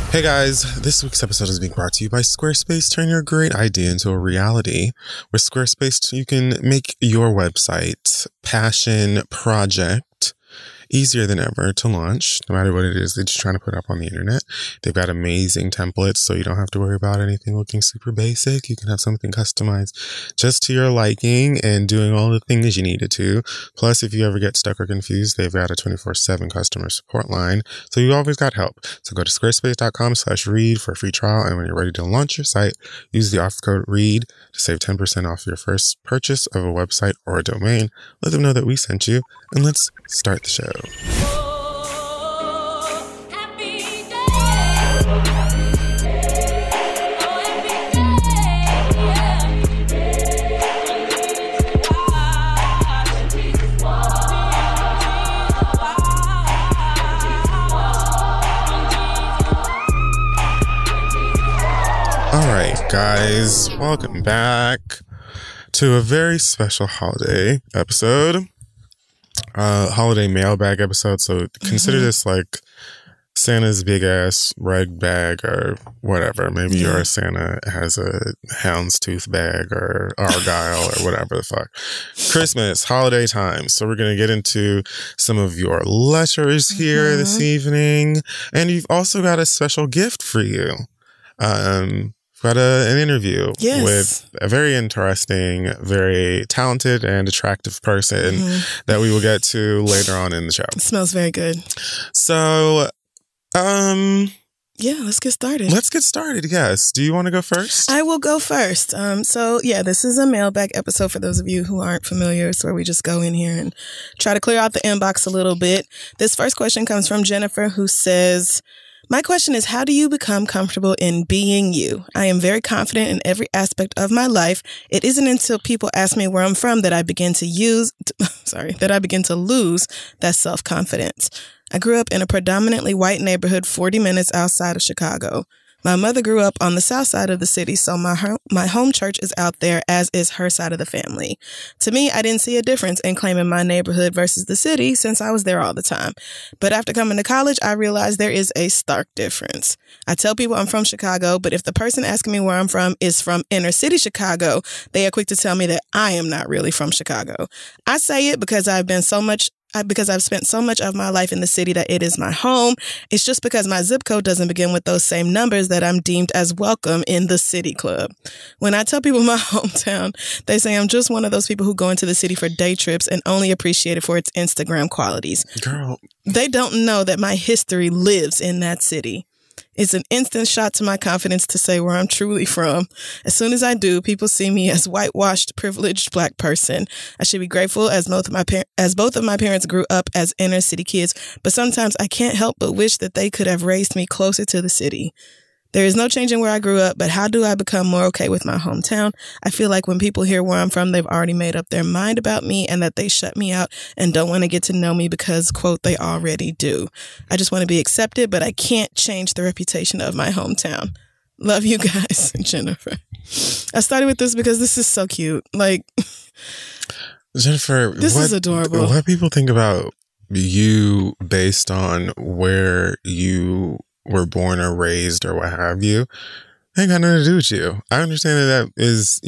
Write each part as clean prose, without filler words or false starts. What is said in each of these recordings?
Hey guys, this week's episode is being brought to you by Squarespace. Turn your great idea into a reality. With Squarespace, you can make your website, passion, project easier than ever to launch, no matter what it is that you're trying to put up on the internet. They've got amazing templates, so you don't have to worry about anything looking super basic. You can have something customized just to your liking and doing all the things you need it to. Plus, if you ever get stuck or confused, they've got a 24/7 customer support line, so you always got help. So go to squarespace.com/read for a free trial, and when you're ready to launch your site, use the offer code READ to save 10% off your first purchase of a website or a domain. Let them know that we sent you, and let's start the show. All right, guys, welcome back to a very special holiday episode. Holiday mailbag episode. So consider this like Santa's big ass red bag or whatever. Maybe your Santa has a houndstooth bag or Argyle or whatever the fuck. Christmas, holiday time. So we're going to get into some of your letters here this evening. And you've also got a special gift for you. Got an interview with a very interesting, very talented and attractive person that we will get to later on in the show. It smells very good. So, let's get started. Let's get started, yes. Do you want to go first? I will go first. This is a mailbag episode for those of you who aren't familiar. It's where we just go in here and try to clear out the inbox a little bit. This first question comes from Jennifer, who says, my question is, how do you become comfortable in being you? I am very confident in every aspect of my life. It isn't until people ask me where I'm from that I begin to lose that self-confidence. I grew up in a predominantly white neighborhood 40 minutes outside of Chicago. My mother grew up on the south side of the city, so my home church is out there, as is her side of the family. To me, I didn't see a difference in claiming my neighborhood versus the city since I was there all the time. But after coming to college, I realized there is a stark difference. I tell people I'm from Chicago, but if the person asking me where I'm from is from inner city Chicago, they are quick to tell me that I am not really from Chicago. I say it because I've spent so much of my life in the city that it is my home. It's just because my zip code doesn't begin with those same numbers that I'm deemed as welcome in the city club. When I tell people my hometown, they say I'm just one of those people who go into the city for day trips and only appreciate it for its Instagram qualities. Girl. They don't know that my history lives in that city. It's an instant shot to my confidence to say where I'm truly from. As soon as I do, people see me as whitewashed, privileged Black person. I should be grateful as both of my parents grew up as inner city kids, but sometimes I can't help but wish that they could have raised me closer to the city. There is no changing where I grew up, but how do I become more okay with my hometown? I feel like when people hear where I'm from, they've already made up their mind about me and that they shut me out and don't want to get to know me because, quote, they already do. I just want to be accepted, but I can't change the reputation of my hometown. Love you guys, Jennifer. I started with this because this is so cute. Like, Jennifer, this is adorable. What people think about you based on where you were born or raised or what have you, ain't got nothing to do with you. I understand that is,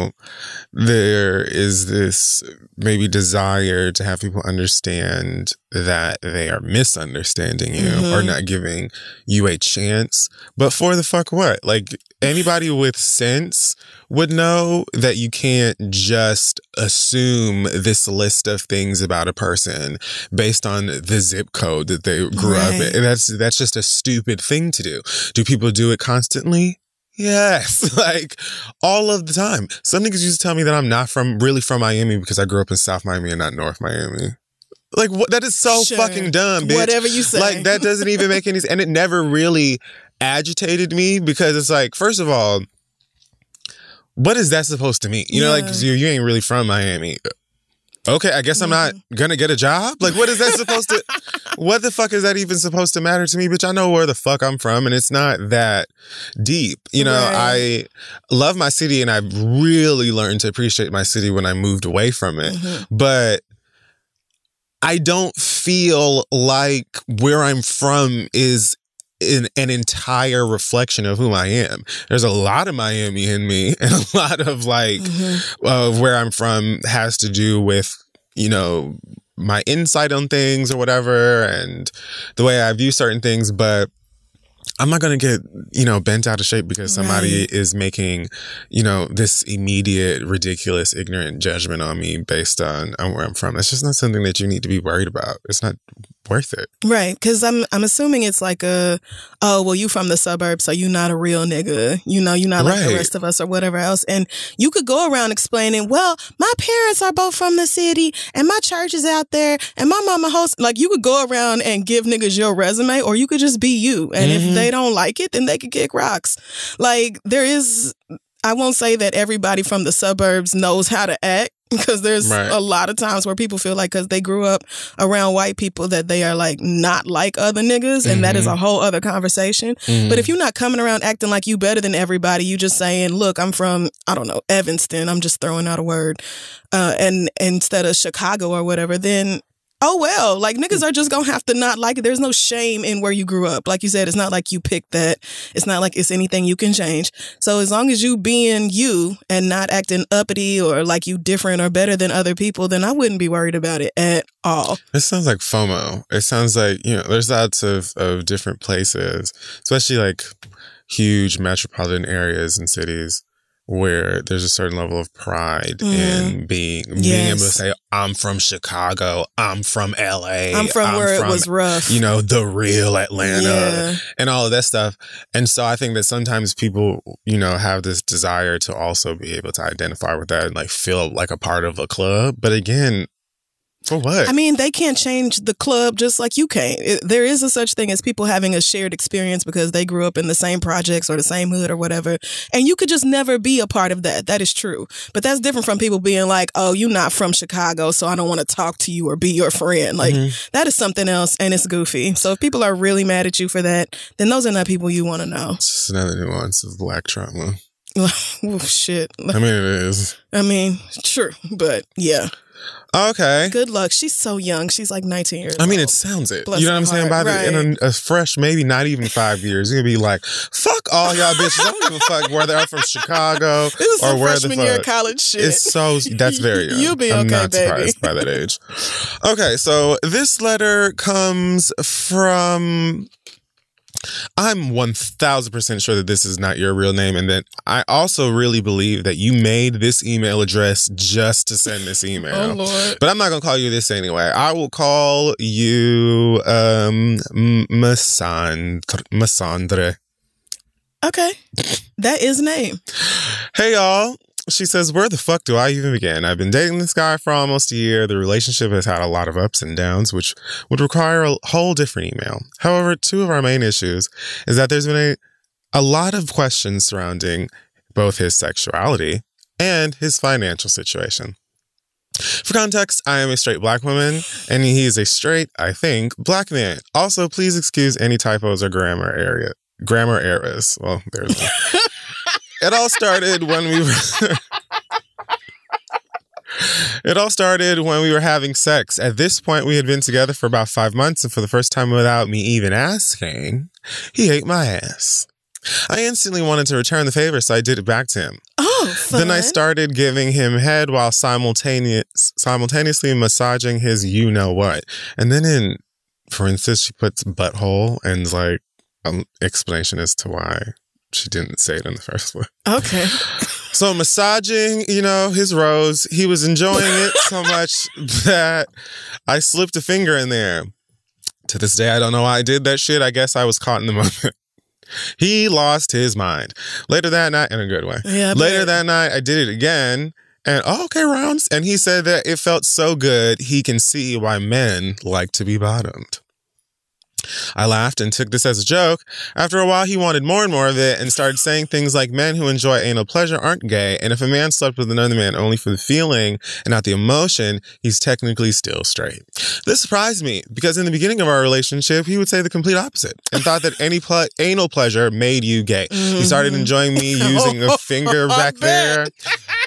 there is this maybe desire to have people understand that they are misunderstanding you or not giving you a chance. But for the fuck what? Like, anybody with sense would know that you can't just assume this list of things about a person based on the zip code that they grew up in. That's just a stupid thing to do. Do people do it constantly? Yes, like all of the time. Some niggas used to tell me that I'm not really from Miami because I grew up in South Miami and not North Miami. Like, what? That is so fucking dumb, bitch. Whatever you say. Like, that doesn't even make any sense. And it never really agitated me because it's like, first of all, what is that supposed to mean? You know, like, you ain't really from Miami. Okay, I guess I'm not gonna get a job? Like, what is that supposed to... What the fuck is that even supposed to matter to me? Bitch, I know where the fuck I'm from, and it's not that deep. You know, I love my city, and I've really learned to appreciate my city when I moved away from it. But I don't feel like where I'm from is an entire reflection of who I am. There's a lot of Miami in me, and a lot of like of where I'm from has to do with, you know, my insight on things or whatever, and the way I view certain things. But I'm not going to get, you know, bent out of shape because somebody is making, you know, this immediate, ridiculous, ignorant judgment on me based on where I'm from. That's just not something that you need to be worried about. It's not worth it. Right. Because I'm assuming it's like you from the suburbs, so you're not a real nigga. You know, you're not like the rest of us or whatever else. And you could go around explaining, well, my parents are both from the city and my church is out there and my mama hosts. Like, you could go around and give niggas your resume, or you could just be you. And if they don't like it, then they could kick rocks. Like, I won't say that everybody from the suburbs knows how to act, because there's a lot of times where people feel like because they grew up around white people that they are like not like other niggas, and that is a whole other conversation. But if you're not coming around acting like you better than everybody, you just saying, look, I'm from, I don't know, Evanston, I'm just throwing out a word, and instead of Chicago or whatever, then oh well, like niggas are just gonna have to not like it. There's no shame in where you grew up. Like you said, it's not like you picked that. It's not like it's anything you can change. So as long as you being you and not acting uppity or like you different or better than other people, then I wouldn't be worried about it at all. It sounds like FOMO. It sounds like, you know, there's lots of different places, especially like huge metropolitan areas and cities, where there's a certain level of pride in being able to say, I'm from Chicago, I'm from LA, I'm from where it was rough, you know, the real Atlanta, and all of that stuff. And so I think that sometimes people, you know, have this desire to also be able to identify with that and like feel like a part of a club. But again, for what? I mean, they can't change the club just like you can't. There is a such thing as people having a shared experience because they grew up in the same projects or the same hood or whatever. And you could just never be a part of that. That is true. But that's different from people being like, oh, you're not from Chicago, so I don't want to talk to you or be your friend. Like, that is something else, and it's goofy. So if people are really mad at you for that, then those are not people you want to know. It's just another nuance of Black trauma. Oh, shit. I mean, it is. I mean, true. But yeah. Okay. Good luck. She's so young. She's like 19 years old. I mean, it sounds it. Bless you know what I'm saying? By right. in a fresh, maybe not even 5 years, you're going to be like, fuck all y'all bitches. I don't give a fuck whether I'm from Chicago this is or where the freshman year of college shit. It's so, that's very young. You'll be I'm okay, not surprised by that age. Okay, so this letter comes from... I'm 1,000% sure that this is not your real name, and that I also really believe that you made this email address just to send this email. Oh, Lord. But I'm not going to call you this anyway. I will call you Massandre. Okay. That is a name. Hey, y'all. She says, where the fuck do I even begin? I've been dating this guy for almost a year. The relationship has had a lot of ups and downs, which would require a whole different email. However, two of our main issues is that there's been a lot of questions surrounding both his sexuality and his financial situation. For context, I am a straight Black woman, and he is a straight, I think, Black man. Also, please excuse any typos or grammar errors. Well, there's one. It all started when we were having sex. At this point, we had been together for about 5 months, and for the first time without me even asking, he ate my ass. I instantly wanted to return the favor, so I did it back to him. Oh, fun. Then I started giving him head while simultaneously massaging his you-know-what. And then for instance, she puts butthole and like explanation as to why she didn't say it in the first place. Okay. So massaging, you know, his rose, he was enjoying it so much that I slipped a finger in there. To this day, I don't know why I did that shit. I guess I was caught in the moment. He lost his mind. Later that night, in a good way. Yeah, Later that night, I did it again. And, okay, rounds. And he said that it felt so good, he can see why men like to be bottomed. I laughed and took this as a joke. After a while, he wanted more and more of it and started saying things like men who enjoy anal pleasure aren't gay, and if a man slept with another man only for the feeling and not the emotion, he's technically still straight. This surprised me because in the beginning of our relationship, he would say the complete opposite and thought that any anal pleasure made you gay. He started enjoying me using a finger back there.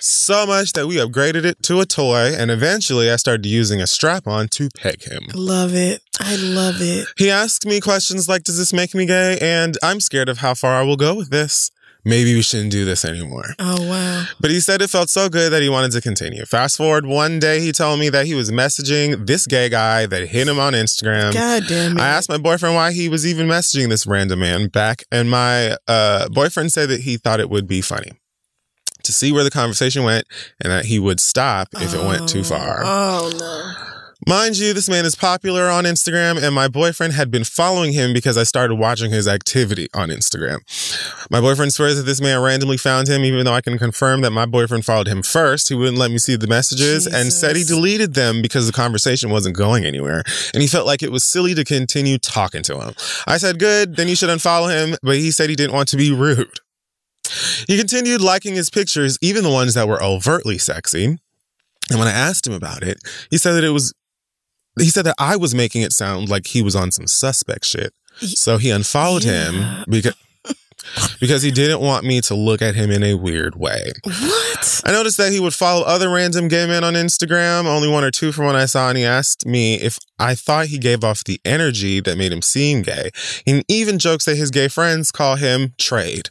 So much that we upgraded it to a toy, and eventually I started using a strap-on to peg him. Love it. I love it. He asked me questions like, does this make me gay? And I'm scared of how far I will go with this. Maybe we shouldn't do this anymore. Oh, wow. But he said it felt so good that he wanted to continue. Fast forward one day, he told me that he was messaging this gay guy that hit him on Instagram. God damn it. I asked my boyfriend why he was even messaging this random man back, and my boyfriend said that he thought it would be funny to see where the conversation went and that he would stop if it went too far. Oh, no. Mind you, this man is popular on Instagram, and my boyfriend had been following him because I started watching his activity on Instagram. My boyfriend swears that this man randomly found him, even though I can confirm that my boyfriend followed him first. He wouldn't let me see the messages and said he deleted them because the conversation wasn't going anywhere, and he felt like it was silly to continue talking to him. I said, good, then you should unfollow him, but he said he didn't want to be rude. He continued liking his pictures, even the ones that were overtly sexy. And when I asked him about it, he said that I was making it sound like he was on some suspect shit. So he unfollowed him because he didn't want me to look at him in a weird way. What? I noticed that he would follow other random gay men on Instagram, only one or two from what I saw, and he asked me if I thought he gave off the energy that made him seem gay. He even jokes that his gay friends call him Trade.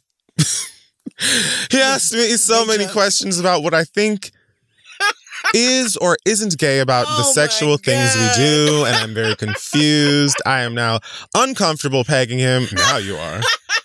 He asked me so many questions about what I think is or isn't gay about the sexual things we do, and I'm very confused. I am now uncomfortable pegging him. Now you are.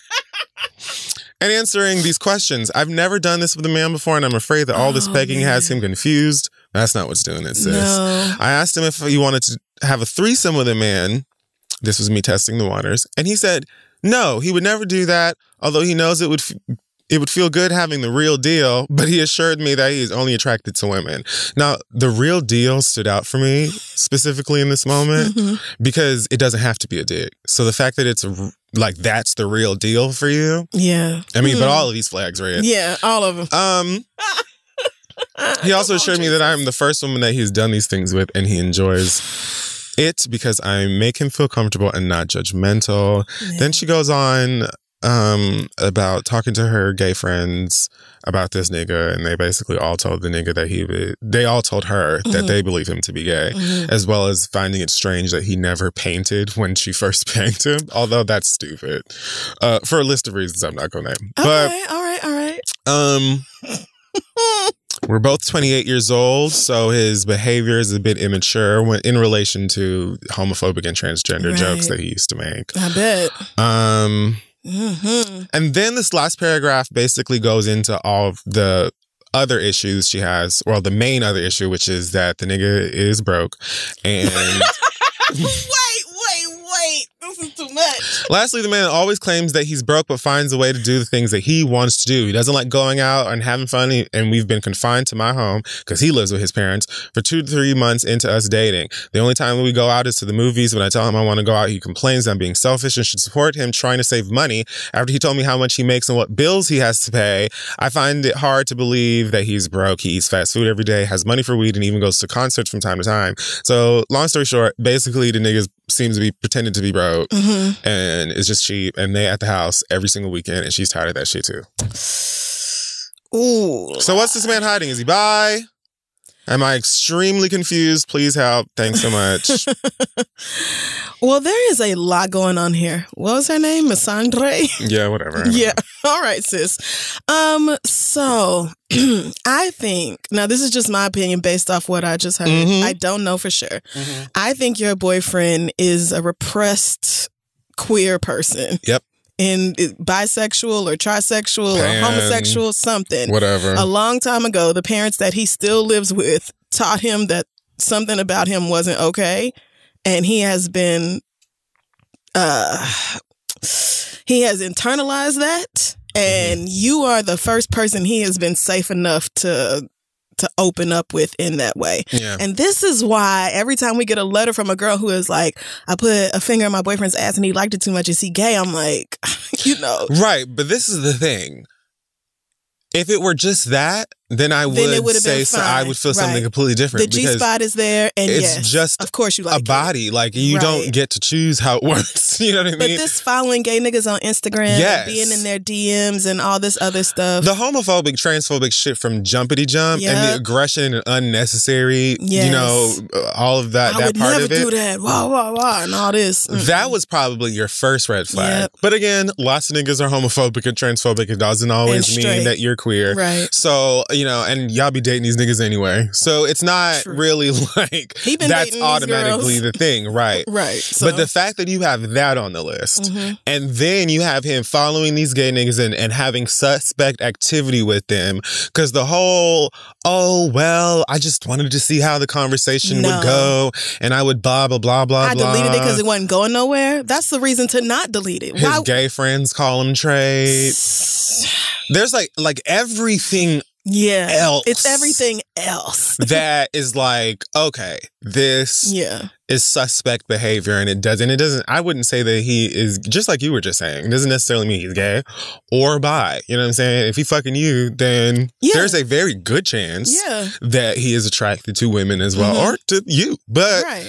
And answering these questions, I've never done this with a man before, and I'm afraid that all this pegging has him confused. That's not what's doing it, sis. No. I asked him if he wanted to have a threesome with a man. This was me testing the waters. And he said, no, he would never do that, although he knows it would feel good having the real deal, but he assured me that he is only attracted to women. Now, the real deal stood out for me specifically in this moment because it doesn't have to be a dick. So the fact that it's like that's the real deal for you. Yeah. I mean, but all of these flags, right? Yeah, all of them. He also assured me that I'm the first woman that he's done these things with, and he enjoys it because I make him feel comfortable and not judgmental. Yeah. Then she goes on about talking to her gay friends about this nigga, and they basically all told the nigga that they all told her that they believe him to be gay, as well as finding it strange that he never painted when she first banged him, although that's stupid. For a list of reasons I'm not gonna name. Okay, all right. We're both 28 years old, so his behavior is a bit immature in relation to homophobic and transgender jokes that he used to make. I bet. And then this last paragraph basically goes into all of the other issues she has. Well, the main other issue, which is that the nigga is broke. And Wait. This is too much. Lastly, the man always claims that he's broke but finds a way to do the things that he wants to do. He doesn't like going out and having fun, and we've been confined to my home because he lives with his parents for 2 to 3 months into us dating. The only time we go out is to the movies. When I tell him I want to go out, he complains I'm being selfish and should support him trying to save money. After he told me how much he makes and what bills he has to pay, I find it hard to believe that he's broke. He eats fast food every day, has money for weed, and even goes to concerts from time to time. So long story short, basically the niggas seems to be pretending to be broke and it's just cheap, and they at the house every single weekend, and she's tired of that shit too. Ooh. So what's this man hiding? Is he bi? Am I extremely confused? Please help. Thanks so much. Well, there is a lot going on here. What was her name? Miss Andre? Yeah, whatever. Yeah. All right, sis. So I think, now this is just my opinion based off what I just heard. I don't know for sure. I think your boyfriend is a repressed queer person. Yep. In bisexual or trisexual or homosexual, something. Whatever. A long time ago, the parents that he still lives with taught him that something about him wasn't okay. And he has been, he has internalized that. And you are the first person he has been safe enough to open up with in that way. Yeah. And this is why every time we get a letter from a girl who is like, I put a finger in my boyfriend's ass and he liked it too much, is he gay? I'm like, you know. Right. But this is the thing. If it were just that, then I would it would've say been so I fine. would feel something Right. completely different. The G-spot is there, and it's yes, just of course you like a body. Like, you don't get to choose how it works. You know what I mean? But this following gay niggas on Instagram, Yes. and being in their DMs and all this other stuff. The homophobic, transphobic shit from Jumpity Jump and the Yep. aggression and unnecessary, Yes. you know, all of that, I that would part never of it. do that. Wah, wah, wah, and all this. That was probably your first red flag. Yep. But again, lots of niggas are homophobic and transphobic. It doesn't always And mean straight. that you're queer. Right. So, you know, and y'all be dating these niggas anyway. So it's not True. really like He been that's dating these automatically girls. the thing. Right. Right. So, But the fact that you have that on the list, Mhm. and then you have him following these gay niggas and having suspect activity with them, because the whole, oh, well, I just wanted to see how the conversation No. would go, and I would blah, blah, blah, blah, I blah. deleted it because it wasn't going nowhere. That's the reason to not delete it. His gay friends call him trade. There's like everything Yeah. else. It's everything else. that is like, okay, this Yeah. is suspect behavior, and it doesn't, I wouldn't say that he is, just like you were just saying, it doesn't necessarily mean he's gay or bi. You know what I'm saying? If he fucking you, then Yeah. there's a very good chance Yeah. that he is attracted to women as well, Mhm. or to you. But Right.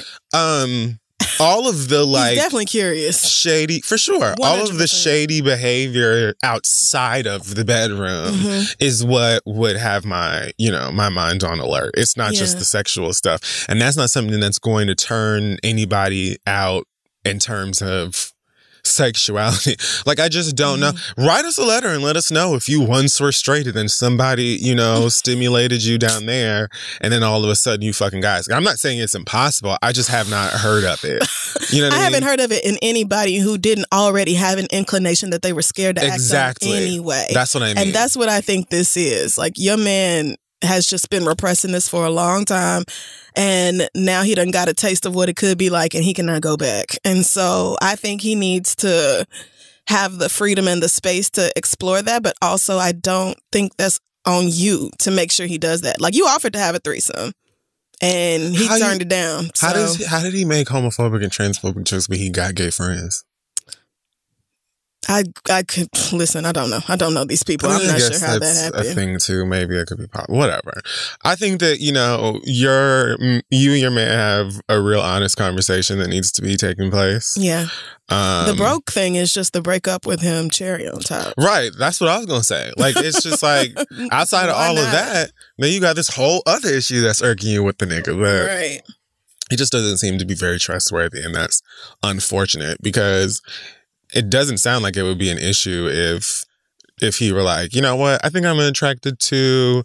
all of the like He's definitely curious. shady, for sure, all of the 100%. shady behavior outside of the bedroom Mhm. is what would have my, you know, my mind on alert. It's not just Yeah. the sexual stuff. And that's not something that's going to turn anybody out in terms of sexuality. Like, I just don't know. Write us a letter and let us know if you once were straight and then somebody, you know, stimulated you down there and then all of a sudden you fucking guys. I'm not saying it's impossible. I just have not heard of it. You know what I mean? haven't heard of it in anybody who didn't already have an inclination that they were scared to Exactly. act out anyway. That's what I mean. And that's what I think this is. Like, your man has just been repressing this for a long time, and now he done got a taste of what it could be like, and he cannot go back. And so I think he needs to have the freedom and the space to explore that, but also I don't think that's on you to make sure he does that. Like, you offered to have a threesome, and he turned it down. So. How did he make homophobic and transphobic jokes but he got gay friends? I could listen. I don't know. I don't know these people. I'm not sure how that that's happened. a thing too. Maybe it could be whatever. I think that, you know, you and your man have a real honest conversation that needs to be taking place. Yeah. The broke thing is just the breakup with him, cherry on top. Right. That's what I was gonna say. Like, it's just like outside of Why all of not? that, then you got this whole other issue that's irking you with the nigga. But Right. he just doesn't seem to be very trustworthy, and that's unfortunate because it doesn't sound like it would be an issue if he were like, you know what, I think I'm attracted to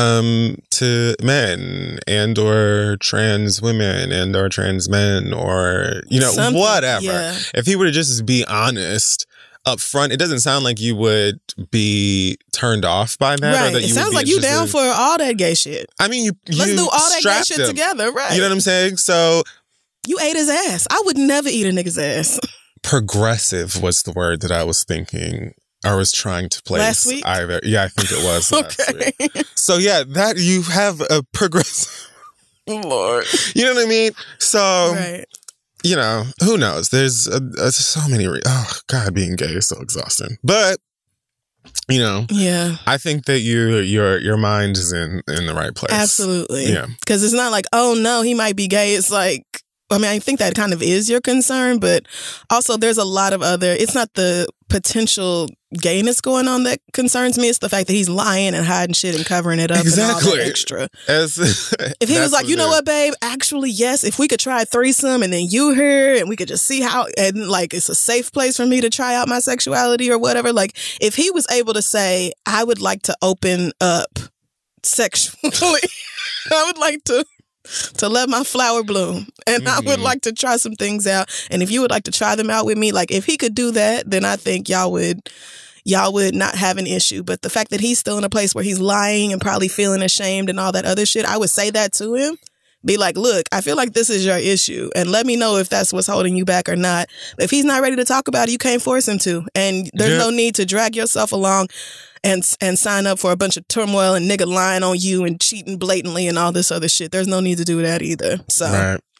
men and or trans women and or trans men, or, you know, Something, whatever. yeah. If he were to just be honest up front, it doesn't sound like you would be turned off by that. Right. Or that It you sounds would be like you down interested. for all that gay shit. I mean, Let's you do all that gay strapped shit him. together. Right. You know what I'm saying? So You ate his ass. I would never eat a nigga's ass. progressive was the word that I was thinking. I was trying to place Last week? either. Yeah, I think it was last Okay. week. So yeah, that you have a progressive. Lord. You know what I mean? So Right. you know, who knows? There's so many. Oh God, being gay is so exhausting. But you know, Yeah. I think that your mind is in the right place. Absolutely. Yeah. Because it's not like, oh no, he might be gay. It's like, I mean, I think that kind of is your concern, but also there's a lot of other, it's not the potential gayness going on that concerns me. It's the fact that he's lying and hiding shit and covering it up and all Exactly. that extra. If If he was like, you know what, babe, actually, yes, if we could try a threesome and then you here and we could just see how, and like, it's a safe place for me to try out my sexuality or whatever. Like, if he was able to say, I would like to open up sexually, I would like to let my flower bloom, and I would like to try some things out, and if you would like to try them out with me, like, if he could do that, then I think y'all would not have an issue. But the fact that he's still in a place where he's lying and probably feeling ashamed and all that other shit, I would say that to him. Be like, look, I feel like this is your issue, and let me know if that's what's holding you back or not. If he's not ready to talk about it, you can't force him to, and there's no need to drag yourself along and sign up for a bunch of turmoil and nigga lying on you and cheating blatantly and all this other shit. There's no need to do that either. So Right.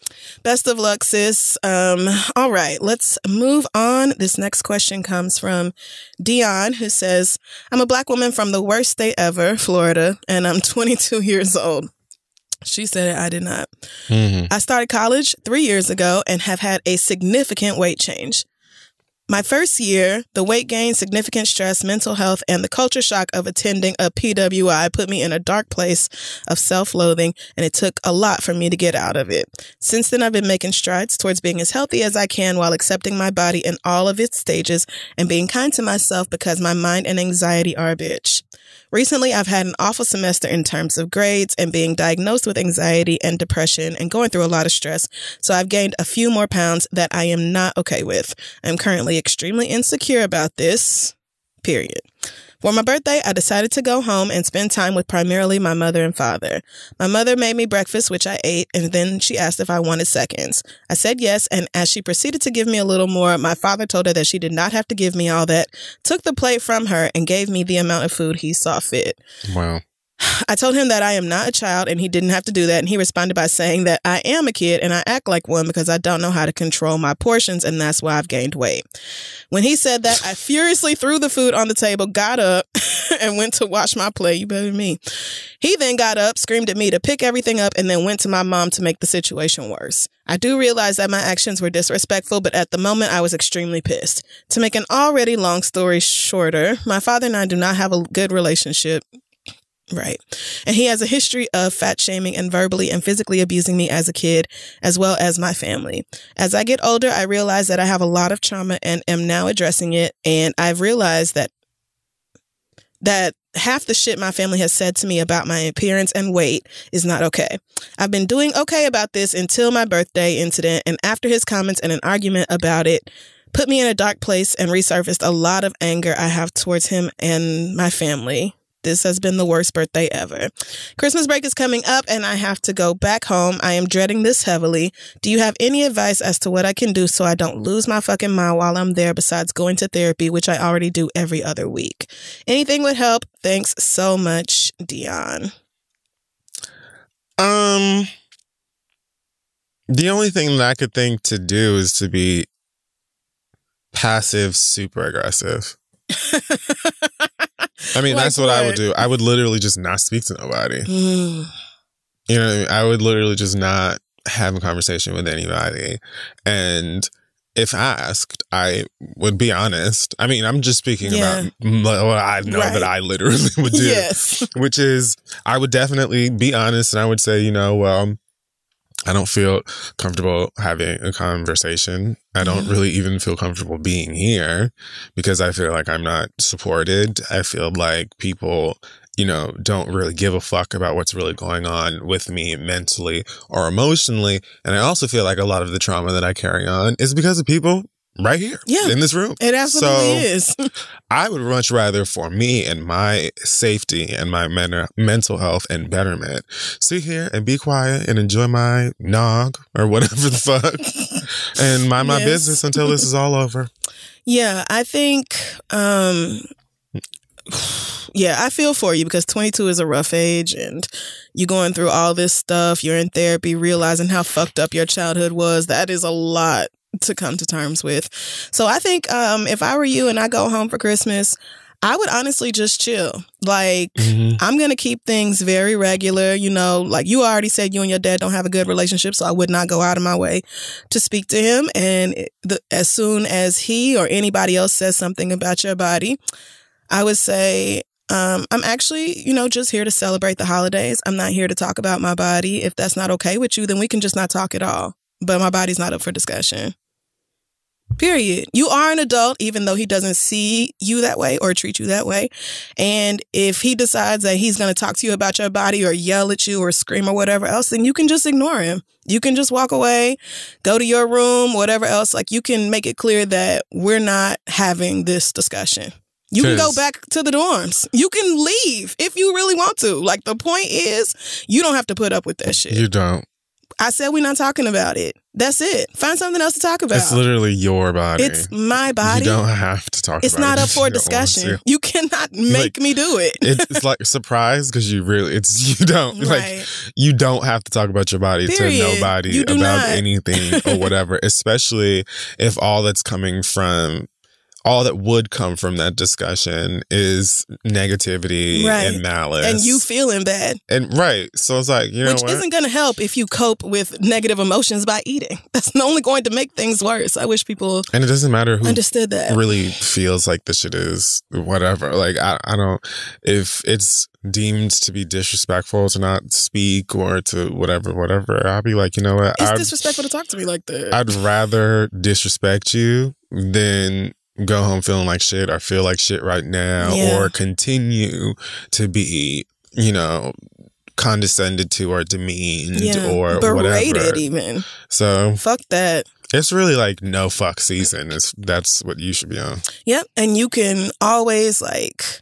Best of luck, sis. All right, let's move on. This next question comes from Dion, who says, I'm a Black woman from the worst state ever, Florida, and I'm 22 years old. She said it, I did not. I started college 3 years ago and have had a significant weight change. My first year, the weight gain, significant stress, mental health, and the culture shock of attending a PWI put me in a dark place of self-loathing, and it took a lot for me to get out of it. Since then, I've been making strides towards being as healthy as I can while accepting my body in all of its stages and being kind to myself because my mind and anxiety are a bitch. Recently, I've had an awful semester in terms of grades and being diagnosed with anxiety and depression and going through a lot of stress. So I've gained a few more pounds that I am not okay with. I'm currently extremely insecure about this, period. For my birthday, I decided to go home and spend time with primarily my mother and father. My mother made me breakfast, which I ate, and then she asked if I wanted seconds. I said yes, and as she proceeded to give me a little more, my father told her that she did not have to give me all that, took the plate from her, and gave me the amount of food he saw fit. Wow. I told him that I am not a child and he didn't have to do that. And he responded by saying that I am a kid and I act like one because I don't know how to control my portions and that's why I've gained weight. When he said that, I furiously threw the food on the table, got up and went to wash my plate. You better than me. He then got up, screamed at me to pick everything up and then went to my mom to make the situation worse. I do realize that my actions were disrespectful, but at the moment I was extremely pissed. To make an already long story shorter, my father and I do not have a good relationship. Right. And he has a history of fat shaming and verbally and physically abusing me as a kid, as well as my family. As I get older, I realize that I have a lot of trauma and am now addressing it. And I've realized that half the shit my family has said to me about my appearance and weight is not okay. I've been doing okay about this until my birthday incident. And after his comments and an argument about it, put me in a dark place and resurfaced a lot of anger I have towards him and my family. This has been the worst birthday ever. Christmas break is coming up and I have to go back home. I am dreading this heavily. Do you have any advice as to what I can do so I don't lose my fucking mind while I'm there besides going to therapy, which I already do every other week? Anything would help. Thanks so much, Dion. The only thing that I could think to do is to be passive, super aggressive. I mean, like that's what I would do. I would literally just not speak to nobody. You know what I mean? I would literally just not have a conversation with anybody. And if asked, I would be honest. I mean, I'm just speaking about what I know that I literally would do. Yes. Which is, I would definitely be honest and I would say, well, I don't feel comfortable having a conversation. I don't really even feel comfortable being here because I feel like I'm not supported. I feel like people, don't really give a fuck about what's really going on with me mentally or emotionally. And I also feel like a lot of the trauma that I carry on is because of people right here in this room. It absolutely is. I would much rather for me and my safety and my mental health and betterment sit here and be quiet and enjoy my nog or whatever the fuck and mind my business until this is all over. Yeah, I think, I feel for you because 22 is a rough age and you're going through all this stuff. You're in therapy, realizing how fucked up your childhood was. That is a lot to come to terms with. So I think if I were you and I go home for Christmas, I would honestly just chill. Like, I'm going to keep things very regular. Like you already said, you and your dad don't have a good relationship, so I would not go out of my way to speak to him. And as soon as he or anybody else says something about your body, I would say, I'm actually, just here to celebrate the holidays. I'm not here to talk about my body. If that's not okay with you, then we can just not talk at all. But my body's not up for discussion. Period. You are an adult, even though he doesn't see you that way or treat you that way. And if he decides that he's going to talk to you about your body or yell at you or scream or whatever else, then you can just ignore him. You can just walk away, go to your room, whatever else. Like, you can make it clear that we're not having this discussion. You can go back to the dorms. You can leave if you really want to. Like, the point is, you don't have to put up with that shit. You don't. I said we're not talking about it. That's it. Find something else to talk about. It's literally your body. It's my body. You don't have to talk about it. It's not up for discussion. You cannot make me do it. It's like surprise because you don't. Right. Like, you don't have to talk about your body Period. to nobody about anything or whatever, especially if all that would come from that discussion is negativity and malice. And you feeling bad. And right. So it's like, Which isn't going to help if you cope with negative emotions by eating. That's only going to make things worse. I wish people And it doesn't matter who understood that. Really feels like this shit is whatever. Like, I don't, if it's deemed to be disrespectful to not speak or to whatever, I'll be like, you know what? It's disrespectful to talk to me like that. I'd rather disrespect you than go home feeling like shit or feel like shit right now or continue to be, condescended to or demeaned or berated whatever. Even. So fuck that. It's really like no fuck season. That's what you should be on. Yep. And you can always like,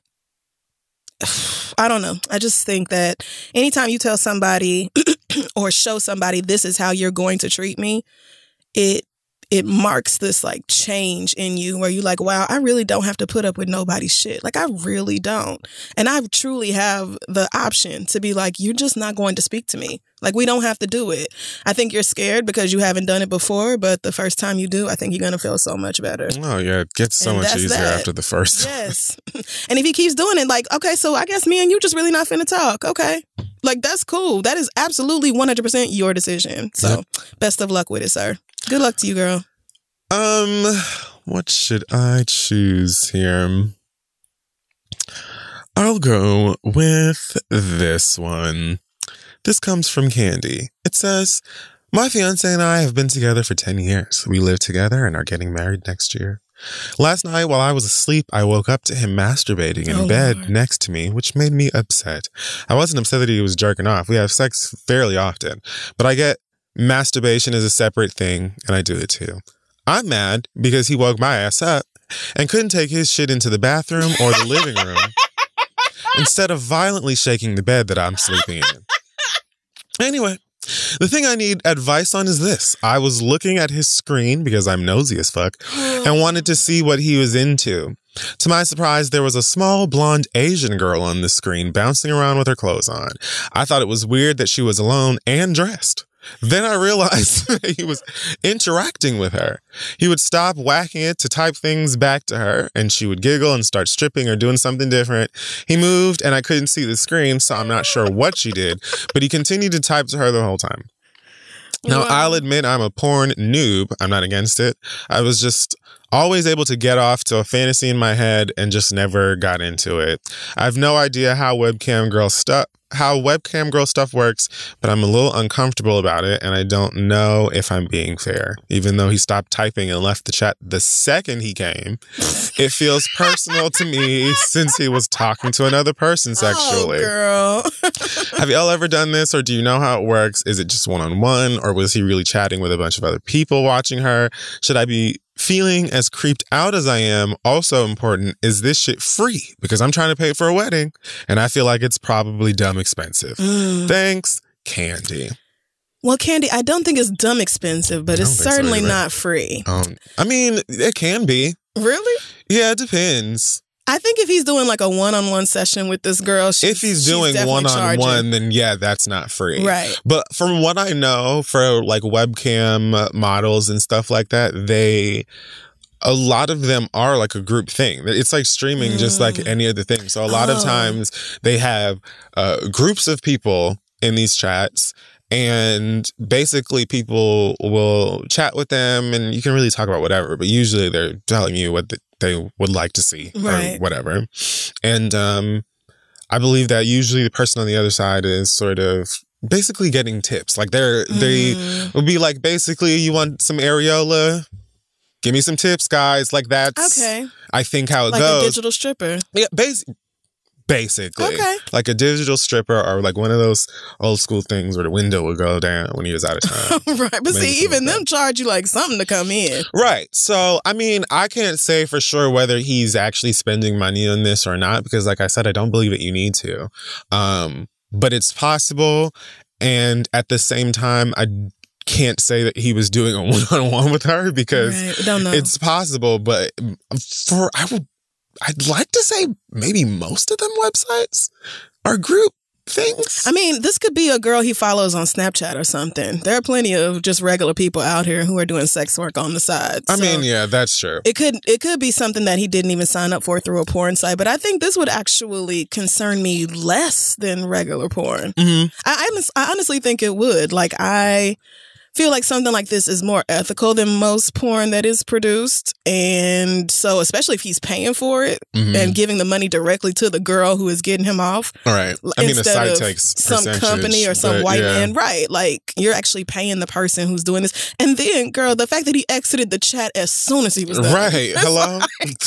I don't know. I just think that anytime you tell somebody or show somebody this is how you're going to treat me, it marks this like change in you where you're like, wow, I really don't have to put up with nobody's shit. Like, I really don't. And I truly have the option to be like, you're just not going to speak to me. Like, we don't have to do it. I think you're scared because you haven't done it before, but the first time you do, I think you're going to feel so much better. Oh, yeah. It gets so much easier after the first. Yes. And if he keeps doing it, like, okay, so I guess me and you just really not finna talk. Okay. Like, that's cool. That is absolutely 100% your decision. So best of luck with it, sir. Good luck to you, girl. What should I choose here? I'll go with this one. This comes from Candy. It says, my fiance and I have been together for 10 years. We live together and are getting married next year. Last night while I was asleep, I woke up to him masturbating in bed next to me, which made me upset. I wasn't upset that he was jerking off. We have sex fairly often, but I get masturbation is a separate thing, and I do it too. I'm mad because he woke my ass up and couldn't take his shit into the bathroom or the living room instead of violently shaking the bed that I'm sleeping in. Anyway, the thing I need advice on is this. I was looking at his screen because I'm nosy as fuck and wanted to see what he was into. To my surprise, there was a small blonde Asian girl on the screen bouncing around with her clothes on. I thought it was weird that she was alone and dressed. Then I realized that he was interacting with her. He would stop whacking it to type things back to her, and she would giggle and start stripping or doing something different. He moved, and I couldn't see the screen, so I'm not sure what she did, but he continued to type to her the whole time. Now, I'll admit I'm a porn noob. I'm not against it. I was just always able to get off to a fantasy in my head and just never got into it. I have no idea how webcam girl stuff works, but I'm a little uncomfortable about it, and I don't know if I'm being fair. Even though he stopped typing and left the chat the second he came, it feels personal to me since he was talking to another person sexually. Oh, girl. Have y'all ever done this, or do you know how it works? Is it just one-on-one, or was he really chatting with a bunch of other people watching her? Should I be feeling as creeped out as I am? Also important, is this shit free? Because I'm trying to pay for a wedding, and I feel like it's probably dumb expensive. Thanks, Candy. Well, Candy, I don't think it's dumb expensive, but it's certainly not free. I mean, it can be. Really? Yeah, it depends. I think if he's doing like a one-on-one session with this girl, if he's doing one-on-one, then yeah, that's not free. Right. But from what I know, for like webcam models and stuff like that, a lot of them are like a group thing. It's like streaming just like any other thing. So a lot of times they have groups of people in these chats, and basically people will chat with them and you can really talk about whatever, but usually they're telling you what they would like to see or whatever. And I believe that usually the person on the other side is sort of basically getting tips. Like they would be like, basically, you want some areola? Give me some tips, guys. Like that's, I think, how it goes. Like a digital stripper. Yeah, basically. Okay. Like a digital stripper, or like one of those old school things where the window would go down when he was out of town. Right. But see, even them charge you like something to come in. Right. So, I mean, I can't say for sure whether he's actually spending money on this or not, because like I said, I don't believe that you need to. But it's possible. And at the same time, I can't say that he was doing a one-on-one with her because we don't know. It's possible, but I'd like to say maybe most of them websites are group things. I mean, this could be a girl he follows on Snapchat or something. There are plenty of just regular people out here who are doing sex work on the side. I mean, yeah, that's true. It could be something that he didn't even sign up for through a porn site, but I think this would actually concern me less than regular porn. Mm-hmm. I honestly think it would. Like, I feel like something like this is more ethical than most porn that is produced. And so, especially if he's paying for it and giving the money directly to the girl who is getting him off. All right. I mean, the site takes some company or some white man. Right. Like, you're actually paying the person who's doing this. And then, girl, the fact that he exited the chat as soon as he was done. Right. Hello?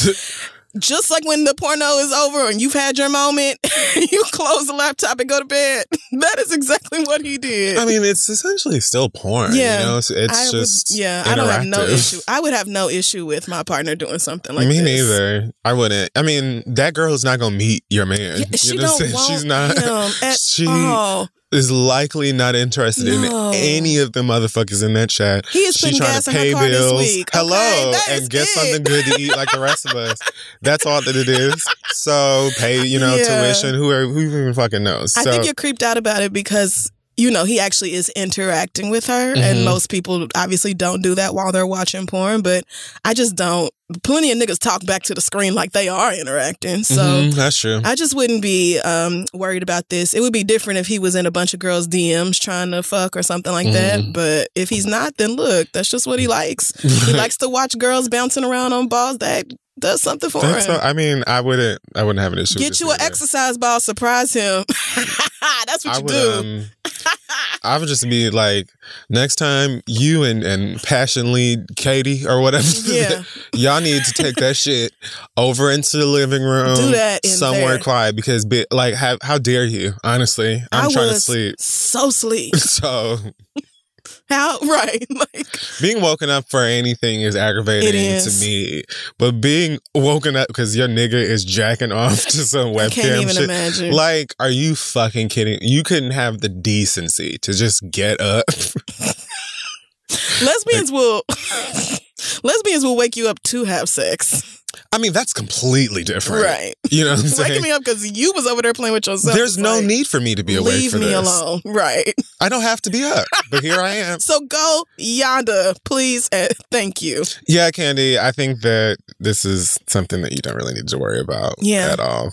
Just like when the porno is over and you've had your moment, you close the laptop and go to bed. That is exactly what he did. I mean, it's essentially still porn. Yeah. You know? It's just I don't have no issue. I would have no issue with my partner doing something like Me this. neither. I wouldn't. I mean, that girl is not going to meet your man. Yeah, she don't want She's not. him at all. Is likely not interested in any of the motherfuckers in that chat. He is putting gas in her car this week. Hello, okay, and get something good to eat like the rest of us. That's all that it is. So pay, tuition. Who even fucking knows? I think you're creeped out about it because he actually is interacting with her, and most people obviously don't do that while they're watching porn. But I just don't. Plenty of niggas talk back to the screen like they are interacting. So that's true. I just wouldn't be worried about this. It would be different if he was in a bunch of girls' DMs trying to fuck or something like that. But if he's not, then look, that's just what he likes. He likes to watch girls bouncing around on balls. That does something for him. So, I mean, I wouldn't have an issue. Get you an exercise ball, surprise him. That's what you do. I would just be like, next time you and passionately Katie or whatever, y'all need to take that shit over into the living room. Do that in somewhere there. quiet because, how dare you? Honestly, I'm trying to sleep. So sleep. So. How? Right. Like, being woken up for anything is aggravating to me. But being woken up because your nigga is jacking off to some webcam I can't even shit. imagine. Like, are you fucking kidding? You couldn't have the decency to just get up. Lesbians will wake you up to have sex. I mean, that's completely different. Right. You know what I'm saying? Waking me up because you was over there playing with yourself. There's no need for me to be awake leave for this. me alone. Right. I don't have to be up, but here I am. So go yonder, please, and thank you. Yeah, Candy, I think that this is something that you don't really need to worry about at all.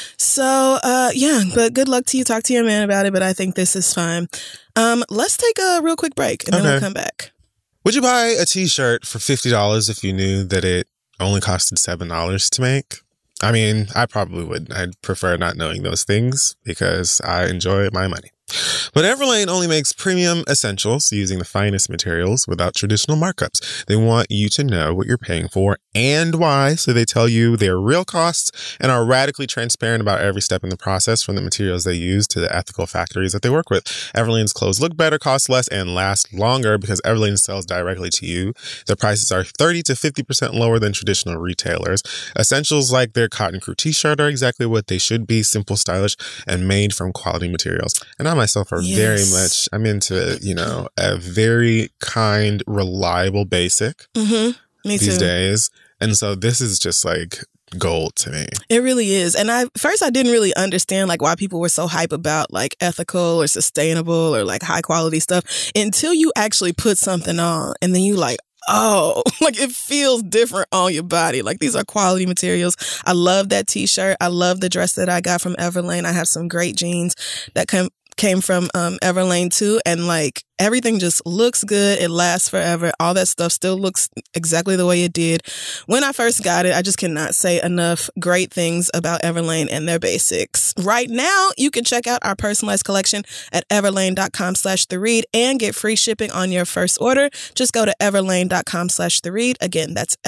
So, but good luck to you. Talk to your man about it, but I think this is fine. Let's take a real quick break, and then we'll come back. Would you buy a t-shirt for $50 if you knew that it only costed $7 to make? I mean, I probably wouldn't. I'd prefer not knowing those things because I enjoy my money. But Everlane only makes premium essentials using the finest materials without traditional markups. They want you to know what you're paying for and why, so they tell you their real costs and are radically transparent about every step in the process, from the materials they use to the ethical factories that they work with. Everlane's clothes look better, cost less, and last longer because Everlane sells directly to you. Their prices are 30 to 50% lower than traditional retailers. Essentials like their Cotton Crew t-shirt are exactly what they should be: simple, stylish, and made from quality materials. And I myself are very much, I'm into, a very kind, reliable basic Me these too. days. And so this is just like gold to me. It really is. And first I didn't really understand like why people were so hype about like ethical or sustainable or like high quality stuff until you actually put something on and then you like, oh, like it feels different on your body. Like these are quality materials. I love that t-shirt. I love the dress that I got from Everlane. I have some great jeans that came from Everlane too, and like everything just looks good. It lasts forever. All that stuff still looks exactly the way it did when I first got it. I just cannot say enough great things about Everlane and their basics. Right now, you can check out our personalized collection at everlane.com/theread and get free shipping on your first order. Just go to everlane.com/theread. Again, that's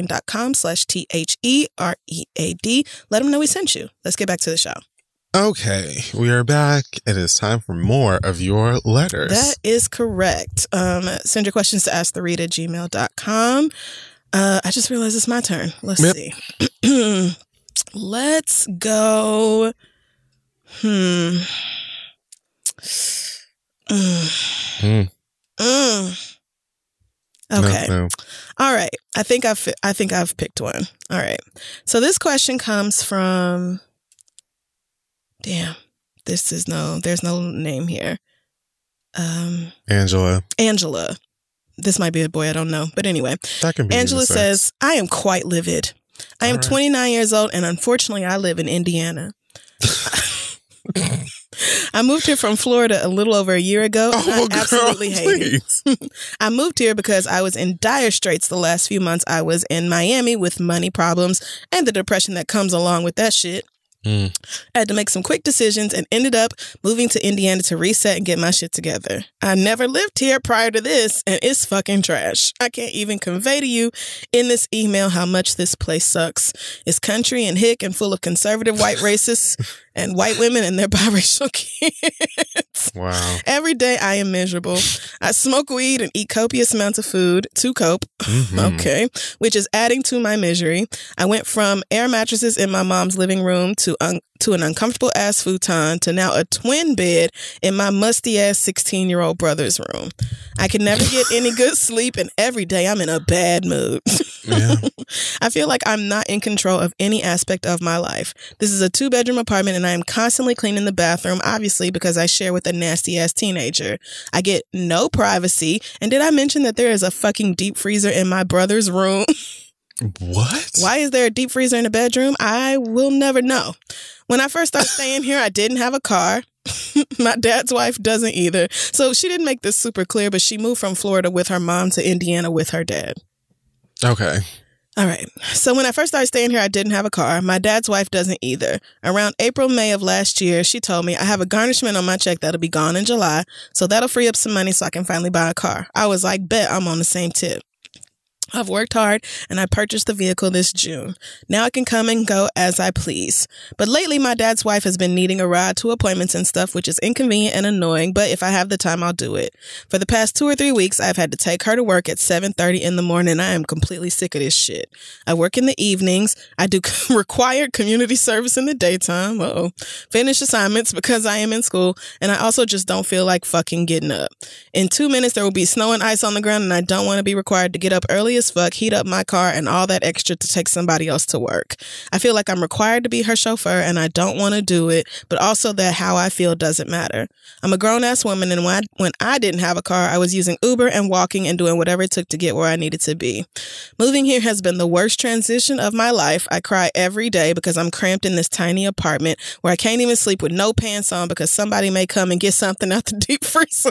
everlane.com/THEREAD. Let them know we sent you. Let's get back to the show. Okay, we are back. It is time for more of your letters. That is correct. Send your questions to asktheread@gmail.com. I just realized it's my turn. Let's see. Let's go. Okay. No. All right. I think I've picked one. All right. So this question comes from. Damn. There's no name here. Angela. This might be a boy, I don't know. But anyway, That can be Angela unisex. says, I am quite livid. I am All right. 29 years old, and unfortunately, I live in Indiana. I moved here from Florida a little over a year ago, and I absolutely hate it. I moved here because I was in dire straits the last few months. I was in Miami with money problems and the depression that comes along with that shit. I had to make some quick decisions and ended up moving to Indiana to reset and get my shit together. I never lived here prior to this, and it's fucking trash. I can't even convey to you in this email how much this place sucks. It's country and hick and full of conservative white racists and white women and their biracial kids. Wow. Every day I am miserable. I smoke weed and eat copious amounts of food to cope. Okay. Which is adding to my misery. I went from air mattresses in my mom's living room to an uncomfortable ass futon to now a twin bed in my musty ass 16-year-old brother's room. I can never get any good sleep, and every day I'm in a bad mood. Yeah. I feel like I'm not in control of any aspect of my life. This is a 2-bedroom apartment, and I am constantly cleaning the bathroom, obviously because I share with a nasty ass teenager. I get no privacy. And did I mention that there is a fucking deep freezer in my brother's room? What? Why is there a deep freezer in a bedroom? I will never know. When I first started staying here, I didn't have a car. My dad's wife doesn't either. So she didn't make this super clear, but she moved from Florida with her mom to Indiana with her dad. Okay. All right. So when I first started staying here, I didn't have a car. My dad's wife doesn't either. Around April, May of last year, she told me I have a garnishment on my check that'll be gone in July. So that'll free up some money so I can finally buy a car. I was like, bet I'm on the same tip. I've worked hard and I purchased the vehicle this June. Now I can come and go as I please. But lately, my dad's wife has been needing a ride to appointments and stuff, which is inconvenient and annoying, but if I have the time, I'll do it. For the past 2 or 3 weeks, I've had to take her to work at 7:30 in the morning. I am completely sick of this shit. I work in the evenings. I do required community service in the daytime. Finish assignments because I am in school, and I also just don't feel like fucking getting up. In 2 minutes, there will be snow and ice on the ground, and I don't want to be required to get up early as fuck, heat up my car, and all that extra to take somebody else to work. I feel like I'm required to be her chauffeur, and I don't want to do it, but also that how I feel doesn't matter. I'm a grown-ass woman, and when I didn't have a car, I was using Uber and walking and doing whatever it took to get where I needed to be. Moving here has been the worst transition of my life. I cry every day because I'm cramped in this tiny apartment where I can't even sleep with no pants on because somebody may come and get something out the deep freezer.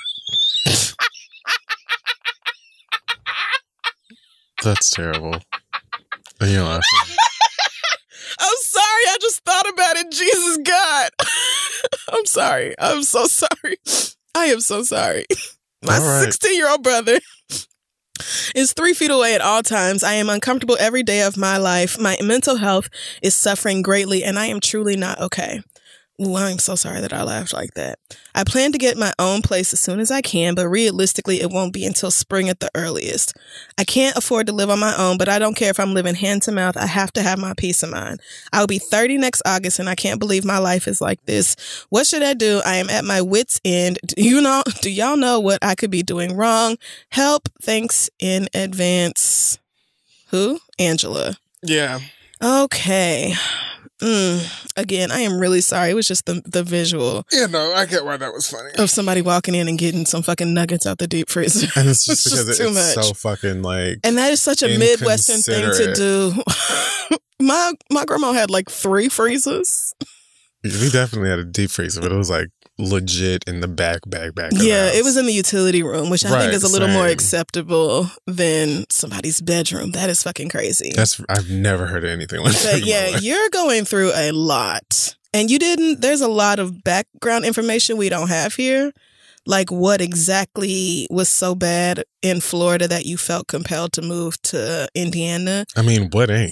That's terrible. And you're laughing. I'm sorry. I just thought about it. Jesus God. I'm sorry. I'm so sorry. I am so sorry. My 16-year-old brother is 3 feet away at all times. I am uncomfortable every day of my life. My mental health is suffering greatly, and I am truly not okay. Ooh, I'm so sorry that I laughed like that. I plan to get my own place as soon as I can, but realistically, it won't be until spring at the earliest. I can't afford to live on my own, but I don't care if I'm living hand to mouth. I have to have my peace of mind. I will be 30 next August, and I can't believe my life is like this. What should I do? I am at my wit's end. Do y'all know what I could be doing wrong? Help. Thanks in advance. Who? Angela. Yeah. Okay. Again, I am really sorry. It was just the visual. Yeah, no, I get why that was funny. Of somebody walking in and getting some fucking nuggets out the deep freezer. And it's just because too much. So fucking like. And that is such a Midwestern thing to do. My grandma had like 3 freezers. We definitely had a deep freezer, but it was like legit in the back. Yeah, it was in the utility room, which I think is a little more same. acceptable than somebody's bedroom. That is fucking crazy. I've never heard of anything like that. But yeah, you're going through a lot. And there's a lot of background information we don't have here. Like what exactly was so bad in Florida that you felt compelled to move to Indiana? I mean, what ain't?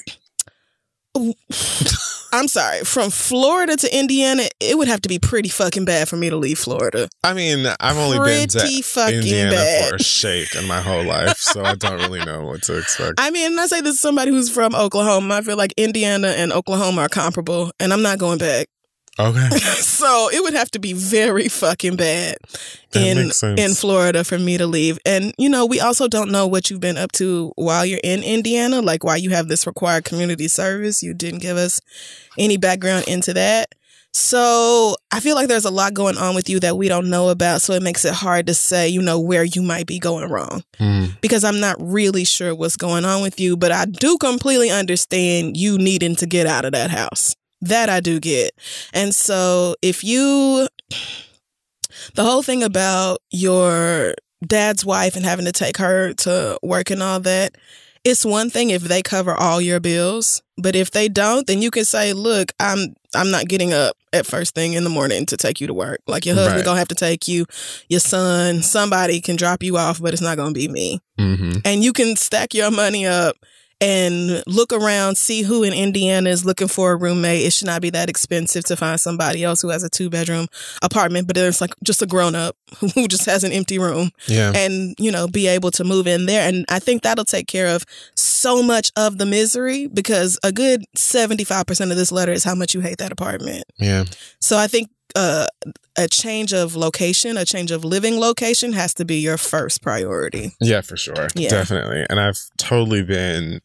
I'm sorry. From Florida to Indiana, it would have to be pretty fucking bad for me to leave Florida. I mean, I've only been to fucking Indiana bad. for a shake in my whole life, so I don't really know what to expect. I mean, and I say this as somebody who's from Oklahoma. I feel like Indiana and Oklahoma are comparable, and I'm not going back. Okay. So it would have to be very fucking bad That makes sense. in Florida for me to leave. And, you know, we also don't know what you've been up to while you're in Indiana, like why you have this required community service. You didn't give us any background into that. So I feel like there's a lot going on with you that we don't know about. So it makes it hard to say, you know, where you might be going wrong. Because I'm not really sure what's going on with you. But I do completely understand you needing to get out of that house. That I do get. And so the whole thing about your dad's wife and having to take her to work and all that, it's one thing if they cover all your bills, but if they don't, then you can say, look, I'm not getting up at first thing in the morning to take you to work. Like your husband gonna have to take you, your son, somebody can drop you off, but it's not gonna be me. And you can stack your money up and look around, see who in Indiana is looking for a roommate. It should not be that expensive to find somebody else who has a 2-bedroom apartment, but there's like just a grown up who just has an empty room. Yeah. And, you know, be able to move in there. And I think that'll take care of so much of the misery because a good 75% of this letter is how much you hate that apartment. Yeah. So I think a change of location, a change of living location has to be your first priority. Yeah, for sure. Yeah. Definitely. And I've totally been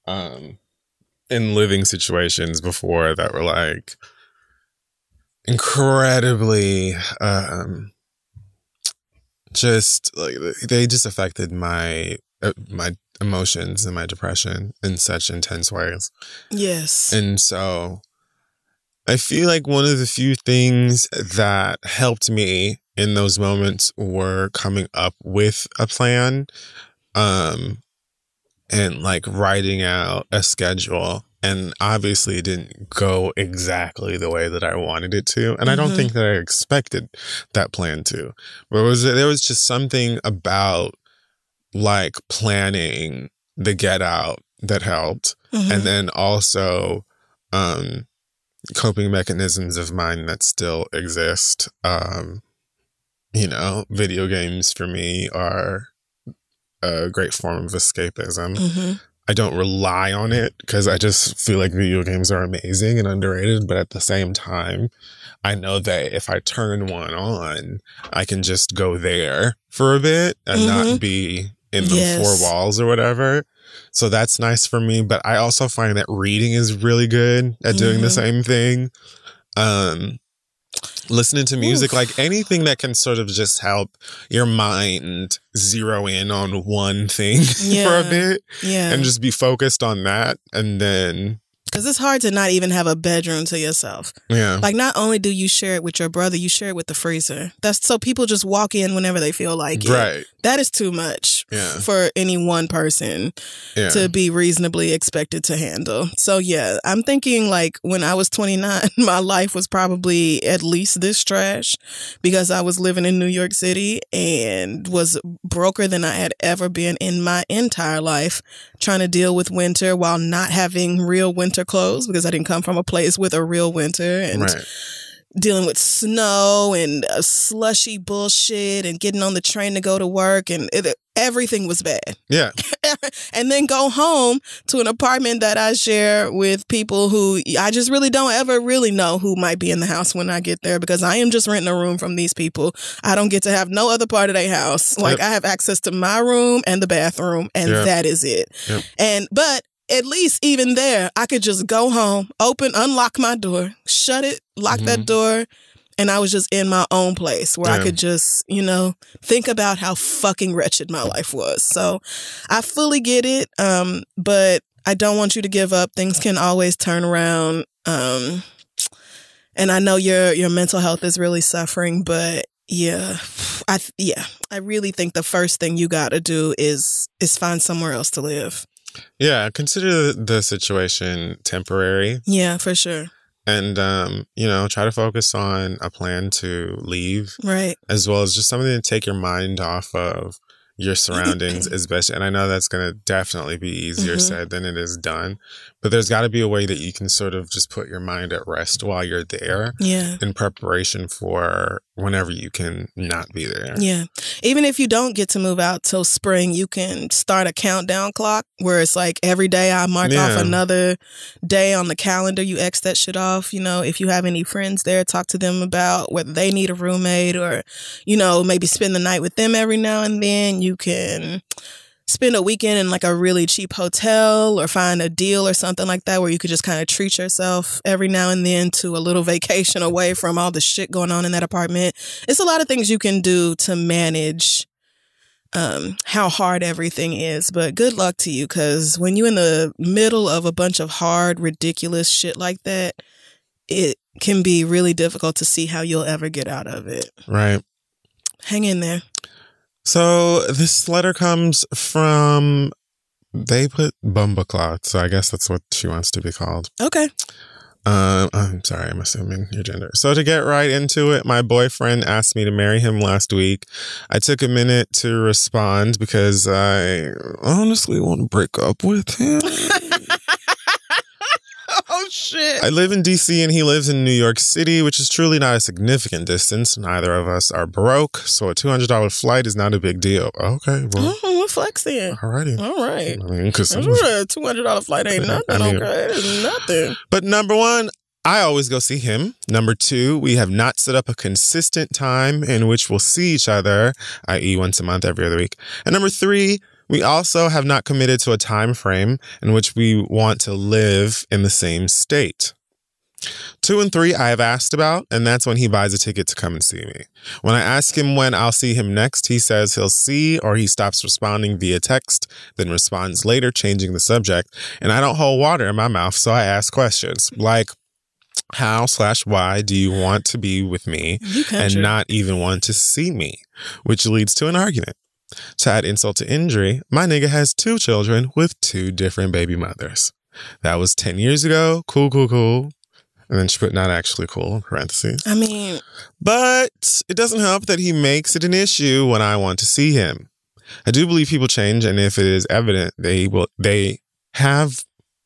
in living situations before that were like incredibly just like they just affected my emotions and my depression in such intense ways. Yes. And so I feel like one of the few things that helped me in those moments were coming up with a plan, and like writing out a schedule. And obviously it didn't go exactly the way that I wanted it to. And I don't think that I expected that plan to. But there was just something about like planning the get out that helped. And then also coping mechanisms of mine that still exist. You know, video games for me are a great form of escapism. I don't rely on it because I just feel like video games are amazing and underrated. But at the same time, I know that if I turn one on, I can just go there for a bit and not be in the four walls or whatever. So that's nice for me. But I also find that reading is really good at doing the same thing. Listening to music, like anything that can sort of just help your mind zero in on one thing for a bit and just be focused on that. And then... Because it's hard to not even have a bedroom to yourself. Yeah. Like not only do you share it with your brother, you share it with the freezer. That's so people just walk in whenever they feel like it. Right. That is too much for any one person to be reasonably expected to handle. So yeah, I'm thinking like when I was 29, my life was probably at least this trash because I was living in New York City and was broker than I had ever been in my entire life, trying to deal with winter while not having real winter clothes because I didn't come from a place with a real winter, and dealing with snow and slushy bullshit and getting on the train to go to work, and everything was bad. Yeah. And then go home to an apartment that I share with people who I just really don't ever really know who might be in the house when I get there because I am just renting a room from these people. I don't get to have no other part of their house. Like I have access to my room and the bathroom, and that is it. But at least even there, I could just go home, unlock my door, shut it, lock that door, and I was just in my own place where I could just, you know, think about how fucking wretched my life was. So I fully get it, but I don't want you to give up. Things can always turn around. And I know your mental health is really suffering, but I really think the first thing you got to do is find somewhere else to live. Yeah, consider the situation temporary. Yeah, for sure. And, you know, try to focus on a plan to leave. Right. As well as just something to take your mind off of your surroundings as best. And I know that's going to definitely be easier said than it is done. But there's got to be a way that you can sort of just put your mind at rest while you're there. Yeah. In preparation for whenever you can not be there. Yeah. Even if you don't get to move out till spring, you can start a countdown clock where it's like every day I mark off another day on the calendar. You X that shit off. You know, if you have any friends there, talk to them about whether they need a roommate or, you know, maybe spend the night with them every now and then. You can spend a weekend in like a really cheap hotel or find a deal or something like that where you could just kind of treat yourself every now and then to a little vacation away from all the shit going on in that apartment. It's a lot of things you can do to manage how hard everything is. But good luck to you, because when you're in the middle of a bunch of hard, ridiculous shit like that, it can be really difficult to see how you'll ever get out of it. Right. Hang in there. So this letter comes from, they put Bumblecloth, so I guess that's what she wants to be called. Okay. I'm sorry, I'm assuming your gender. So to get right into it, my boyfriend asked me to marry him last week. I took a minute to respond because I honestly want to break up with him. Oh, shit. I live in D.C. and he lives in New York City, which is truly not a significant distance. Neither of us are broke, so a $200 flight is not a big deal. Okay, well. We're flexing. Alrighty. All right. I mean, because a $200 flight ain't nothing, okay? It's nothing. But number one, I always go see him. Number two, we have not set up a consistent time in which we'll see each other, i.e. once a month, every other week. And number three, we also have not committed to a time frame in which we want to live in the same state. 2 and 3, I have asked about, and that's when he buys a ticket to come and see me. When I ask him when I'll see him next, he says he'll see, or he stops responding via text, then responds later, changing the subject. And I don't hold water in my mouth, so I ask questions like, how/why do you want to be with me and not even want to see me? Which leads to an argument. To add insult to injury, my nigga has 2 children with 2 different baby mothers. That was 10 years ago. Cool. And then she put not actually cool in parentheses. I mean. But it doesn't help that he makes it an issue when I want to see him. I do believe people change, and if it is evident they have,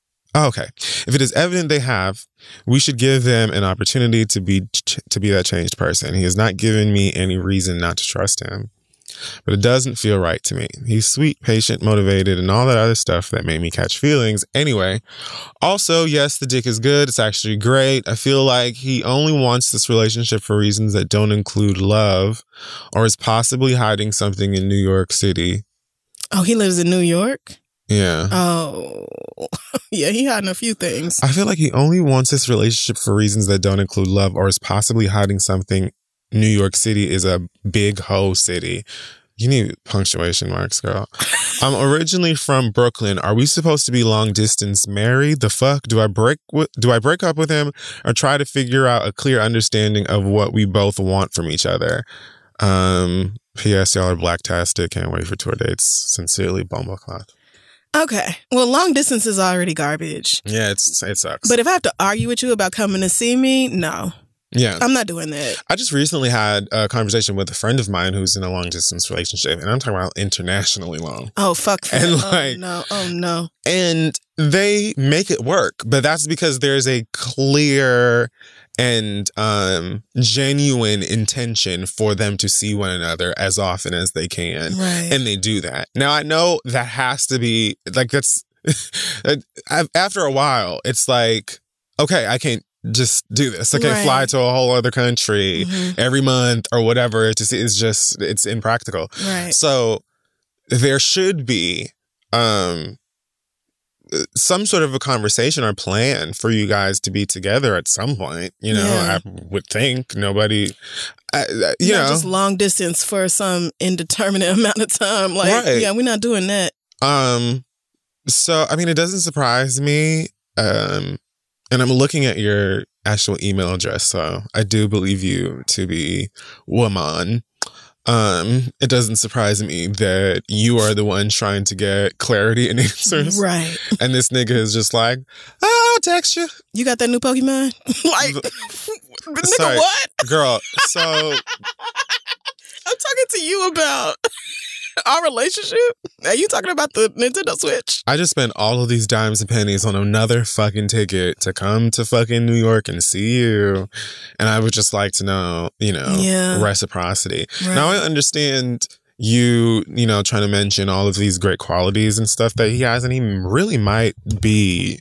we should give them an opportunity to be that changed person. He has not given me any reason not to trust him. But it doesn't feel right to me. He's sweet, patient, motivated, and all that other stuff that made me catch feelings. Anyway, also, yes, the dick is good. It's actually great. I feel like he only wants this relationship for reasons that don't include love, or is possibly hiding something in New York City. Oh, he lives in New York? Yeah. Oh, yeah, he hiding a few things. I feel like he only wants this relationship for reasons that don't include love, or is possibly hiding something. New York City is a big hoe city. You need punctuation marks, girl. I'm originally from Brooklyn. Are we supposed to be long distance married? The fuck? Do I break up with him, or try to figure out a clear understanding of what we both want from each other? P.S. Y'all are blacktastic. Can't wait for tour dates. Sincerely, Bumblecloth. Okay. Well, long distance is already garbage. Yeah, it sucks. But if I have to argue with you about coming to see me, no. Yeah. I'm not doing that. I just recently had a conversation with a friend of mine who's in a long distance relationship, and I'm talking about internationally long. Oh, fuck that. And Oh, no. And they make it work, but that's because there's a clear and genuine intention for them to see one another as often as they can. Right. And they do that. Now, I know that has to be, like, that's, after a while, it's like, okay, I can't just do this. I can't fly to a whole other country every month or whatever to see. It's impractical. Right. So there should be some sort of a conversation or plan for you guys to be together at some point. You know, I would think nobody, just long distance for some indeterminate amount of time. Like, yeah, we're not doing that. So, I mean, it doesn't surprise me. And I'm looking at your actual email address, so I do believe you to be woman. It doesn't surprise me that you are the one trying to get clarity and answers. Right. And this nigga is just like, I'll text you. You got that new Pokemon? Like, nigga, what? Girl, so... I'm talking to you about... Our relationship? Are you talking about the Nintendo Switch? I just spent all of these dimes and pennies on another fucking ticket to come to fucking New York and see you. And I would just like to know, reciprocity. Right. Now I understand you trying to mention all of these great qualities and stuff that he has, and he really might be,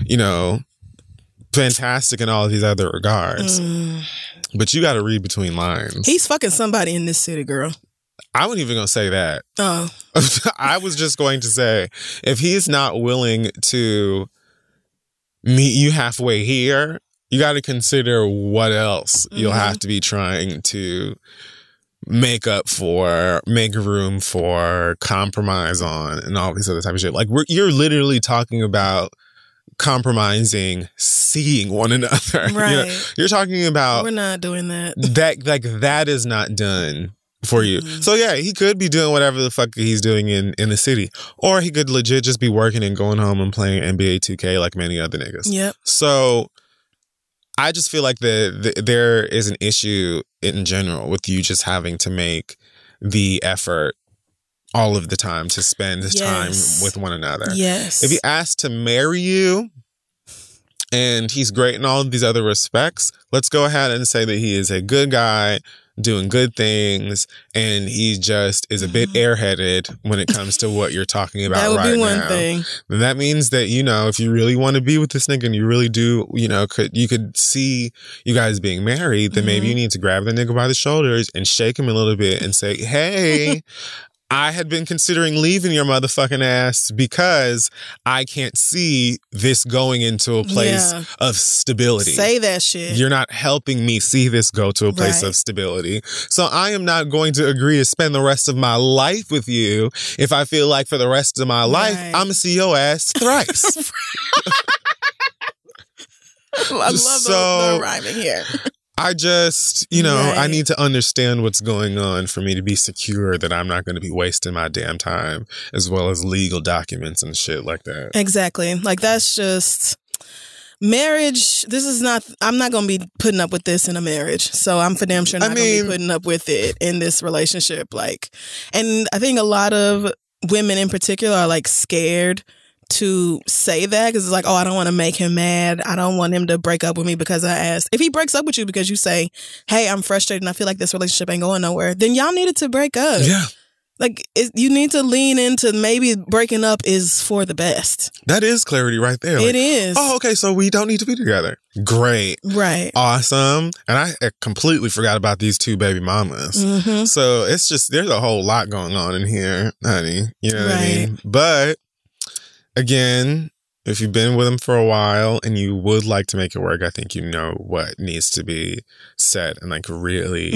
fantastic in all of these other regards. But you got to read between lines. He's fucking somebody in this city, girl. I wasn't even going to say that. Oh. I was just going to say, if he's not willing to meet you halfway here, you got to consider what else you'll have to be trying to make up for, make room for, compromise on, and all these other type of shit. Like, you're literally talking about compromising seeing one another. Right. You're talking about... We're not doing that. That is not done for you. So yeah, he could be doing whatever the fuck he's doing in the city. Or he could legit just be working and going home and playing NBA 2K like many other niggas. Yep. So I just feel like there is an issue in general with you just having to make the effort all of the time to spend time with one another. Yes. If he asks to marry you and he's great in all of these other respects, let's go ahead and say that he is a good guy doing good things, and he just is a bit airheaded when it comes to what you're talking about right now. That would be one thing. And that means that, if you really want to be with this nigga and you really do, you could see you guys being married, then maybe you need to grab the nigga by the shoulders and shake him a little bit and say, hey, I had been considering leaving your motherfucking ass because I can't see this going into a place of stability. Say that shit. You're not helping me see this go to a place of stability. So I am not going to agree to spend the rest of my life with you if I feel like for the rest of my life, I'm going to see your ass thrice. I love the rhyming here. I just, I need to understand what's going on for me to be secure that I'm not going to be wasting my damn time, as well as legal documents and shit like that. Exactly. Like, that's just marriage. I'm not going to be putting up with this in a marriage. So I'm for damn sure not going to be putting up with it in this relationship. And I think a lot of women in particular are scared to say that, because it's I don't want to make him mad. I don't want him to break up with me because I asked. If he breaks up with you because you say, hey, I'm frustrated and I feel like this relationship ain't going nowhere, then y'all needed to break up. Yeah. You need to lean into maybe breaking up is for the best. That is clarity right there. It is. Oh, okay, so we don't need to be together. Great. Right. Awesome. And I completely forgot about these two baby mamas. So it's just, there's a whole lot going on in here, honey. You know what I mean? But again, if you've been with him for a while and you would like to make it work, I think you know what needs to be said and really,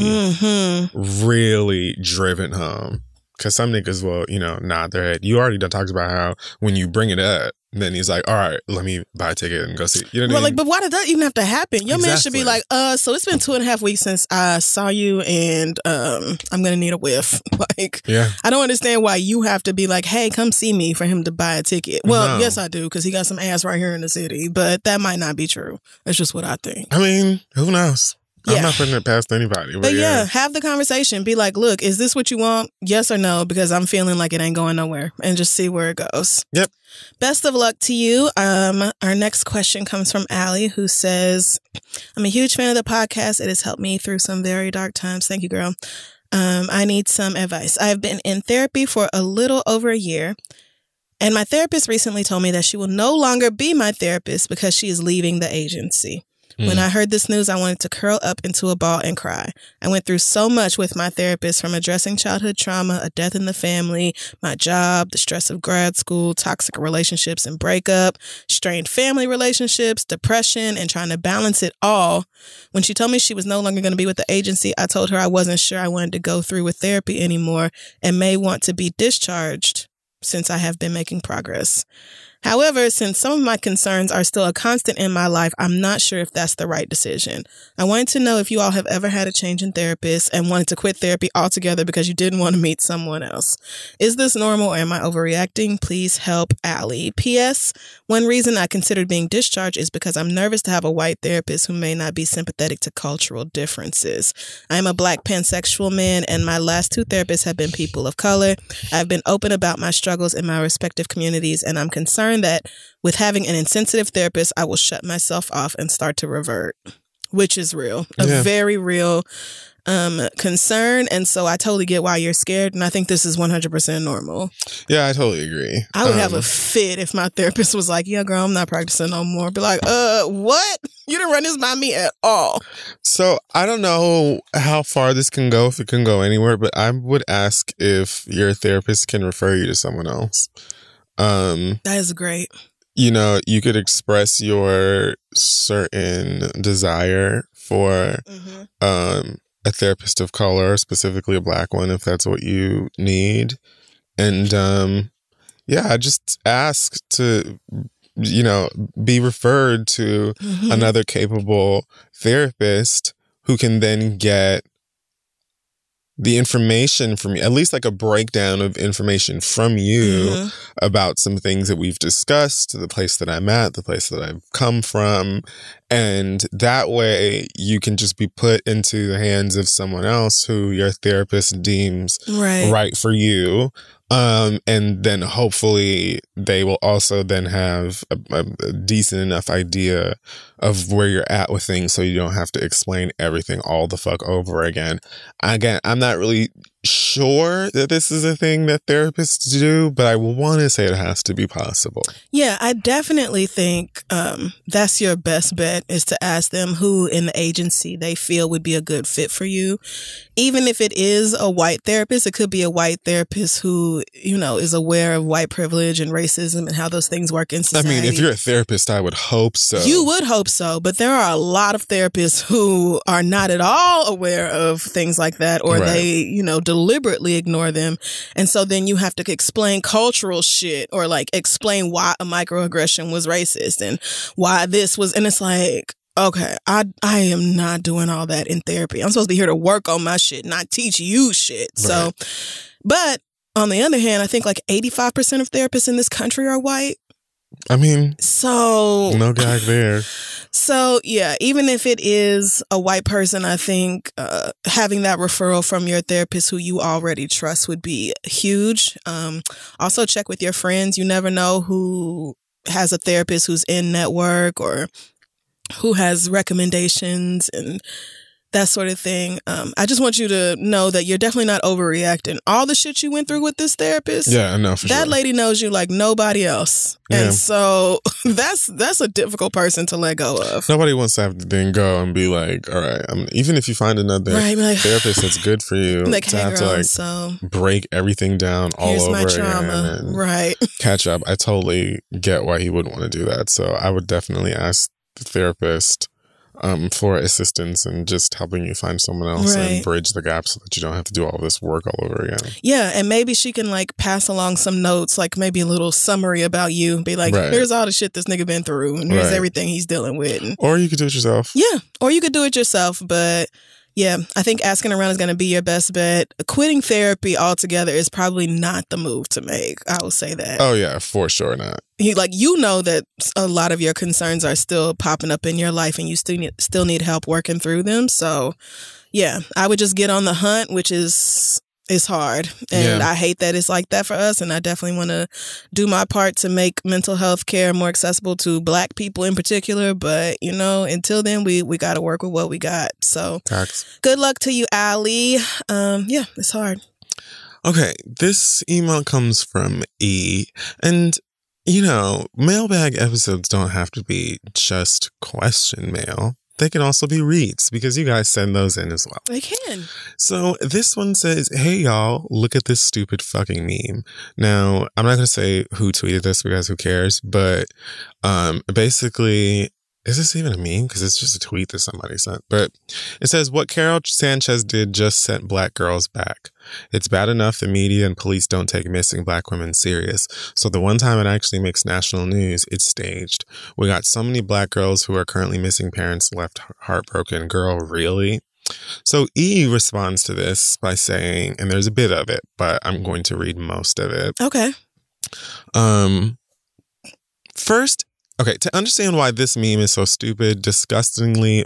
really driven home. Because some niggas will, nod their head. You already done talked about how when you bring it up, then he's like, all right, let me buy a ticket and go see. You know what I mean? But why did that even have to happen? Your man should be like, so it's been 2.5 weeks since I saw you and I'm going to need a whiff. I don't understand why you have to be like, hey, come see me for him to buy a ticket. Well, yes, I do, because he got some ass right here in the city, but that might not be true. That's just what I think. I mean, who knows? I'm not putting it past anybody. But have the conversation. Be like, look, is this what you want? Yes or no? Because I'm feeling like it ain't going nowhere. And just see where it goes. Yep. Best of luck to you. Our next question comes from Allie, who says, I'm a huge fan of the podcast. It has helped me through some very dark times. Thank you, girl. I need some advice. I have been in therapy for a little over a year. And my therapist recently told me that she will no longer be my therapist because she is leaving the agency. When I heard this news, I wanted to curl up into a ball and cry. I went through so much with my therapist, from addressing childhood trauma, a death in the family, my job, the stress of grad school, toxic relationships and breakup, strained family relationships, depression, and trying to balance it all. When she told me she was no longer going to be with the agency, I told her I wasn't sure I wanted to go through with therapy anymore and may want to be discharged since I have been making progress. However, since some of my concerns are still a constant in my life, I'm not sure if that's the right decision. I wanted to know if you all have ever had a change in therapist and wanted to quit therapy altogether because you didn't want to meet someone else. Is this normal or am I overreacting? Please help, Allie. P.S. One reason I considered being discharged is because I'm nervous to have a white therapist who may not be sympathetic to cultural differences. I am a Black pansexual man and my last 2 therapists have been people of color. I've been open about my struggles in my respective communities and I'm concerned that with having an insensitive therapist, I will shut myself off and start to revert, which is real, a very real concern. And so I totally get why you're scared. And I think this is 100% normal. Yeah, I totally agree. I would have a fit if my therapist was like, yeah, girl, I'm not practicing no more. Be like, what? You didn't run this by me at all. So I don't know how far this can go, if it can go anywhere, but I would ask if your therapist can refer you to someone else. That is great. You know, you could express your certain desire for a therapist of color, specifically a Black one, if that's what you need. And I just ask to, you know, be referred to another capable therapist who can then get the information from you, at least like a breakdown of information from you about some things that we've discussed, the place that I'm at, the place that I've come from. And that way you can just be put into the hands of someone else who your therapist deems right for you. And then hopefully they will also then have a decent enough idea of where you're at with things so you don't have to explain everything all the fuck over again. Again, I'm not really sure that this is a thing that therapists do, but I want to say it has to be possible. Yeah, I definitely think that's your best bet, is to ask them who in the agency they feel would be a good fit for you. Even if it is a white therapist, it could be a white therapist who, you know, is aware of white privilege and racism and how those things work in society. I mean, if you're a therapist, I would hope so. You would hope so, but there are a lot of therapists who are not at all aware of things like that, or they, you know, deliberately ignore them. And so then you have to explain cultural shit, or like explain why a microaggression was racist and why this was, and it's like, okay, I am not doing all that in therapy. I'm supposed to be here to work on my shit, not teach you shit. So, but on the other hand, I think like 85% of therapists in this country are white. I mean, so no gag there. So yeah, even if it is a white person, I think having that referral from your therapist who you already trust would be huge. Also check with your friends. You never know who has a therapist who's in network or who has recommendations and that sort of thing. I just want you to know that you're definitely not overreacting. All the shit you went through with this therapist, I know for that sure. lady knows you like nobody else. And so that's a difficult person to let go of. Nobody wants to have to then go and be like, all right, even if you find another therapist that's good for you, like, to have to break everything down all over my trauma. again and catch up. I totally get why he wouldn't want to do that. So I would definitely ask the therapist for assistance and just helping you find someone else and bridge the gap so that you don't have to do all this work all over again. Yeah, and maybe she can like pass along some notes, like maybe a little summary about you. Be like, here's all the shit this nigga been through and here's everything he's dealing with. Or you could do it yourself. Yeah, or you could do it yourself, but yeah, I think asking around is going to be your best bet. Quitting therapy altogether is probably not the move to make. I will say that. Oh yeah, for sure not. You know that a lot of your concerns are still popping up in your life and you still need help working through them. So yeah, I would just get on the hunt, which is hard. And I hate that it's like that for us. And I definitely want to do my part to make mental health care more accessible to Black people in particular. But, you know, until then, we got to work with what we got. So good luck to you, Allie. Yeah, it's hard. Okay, this email comes from E. And, you know, mailbag episodes don't have to be just question mail. They can also be reads because you guys send those in as well. They can. So this one says, hey, y'all, look at this stupid fucking meme. Now, I'm not going to say who tweeted this because who cares? But basically, is this even a meme? Because it's just a tweet that somebody sent. But it says, what Carol Sanchez did just sent Black girls back. It's bad enough the media and police don't take missing Black women serious. So the one time it actually makes national news, it's staged. We got so many Black girls who are currently missing parents left heartbroken. Girl, really? So E responds to this by saying, and there's a bit of it, but I'm going to read most of it. Okay. First, okay, to understand why this meme is so stupid, disgustingly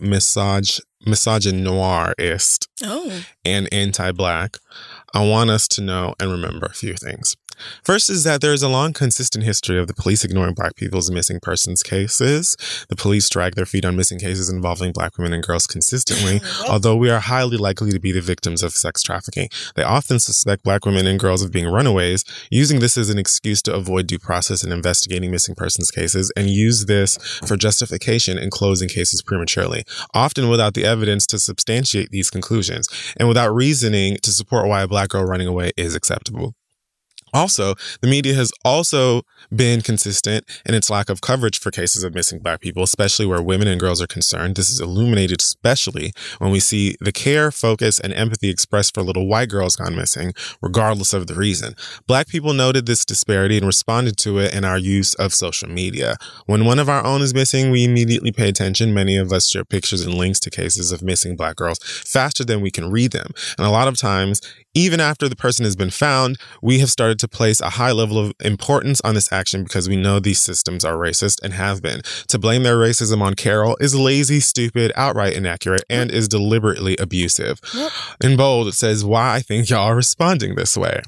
misogynoirist and anti-Black, I want us to know and remember a few things. First is that there is a long, consistent history of the police ignoring Black people's missing persons cases. The police drag their feet on missing cases involving Black women and girls consistently, although we are highly likely to be the victims of sex trafficking. They often suspect Black women and girls of being runaways, using this as an excuse to avoid due process in investigating missing persons cases, and use this for justification in closing cases prematurely, often without the evidence to substantiate these conclusions, and without reasoning to support why a Black girl running away is acceptable. Also, the media has also been consistent in its lack of coverage for cases of missing Black people, especially where women and girls are concerned. This is illuminated especially when we see the care, focus, and empathy expressed for little white girls gone missing, regardless of the reason. Black people noted this disparity and responded to it in our use of social media. When one of our own is missing, we immediately pay attention. Many of us share pictures and links to cases of missing Black girls faster than we can read them. And a lot of times, even after the person has been found, we have started to place a high level of importance on this action because we know these systems are racist and have been. To blame their racism on Carol is lazy, stupid, outright inaccurate, and is deliberately abusive. In bold, it says, why I think y'all are responding this way.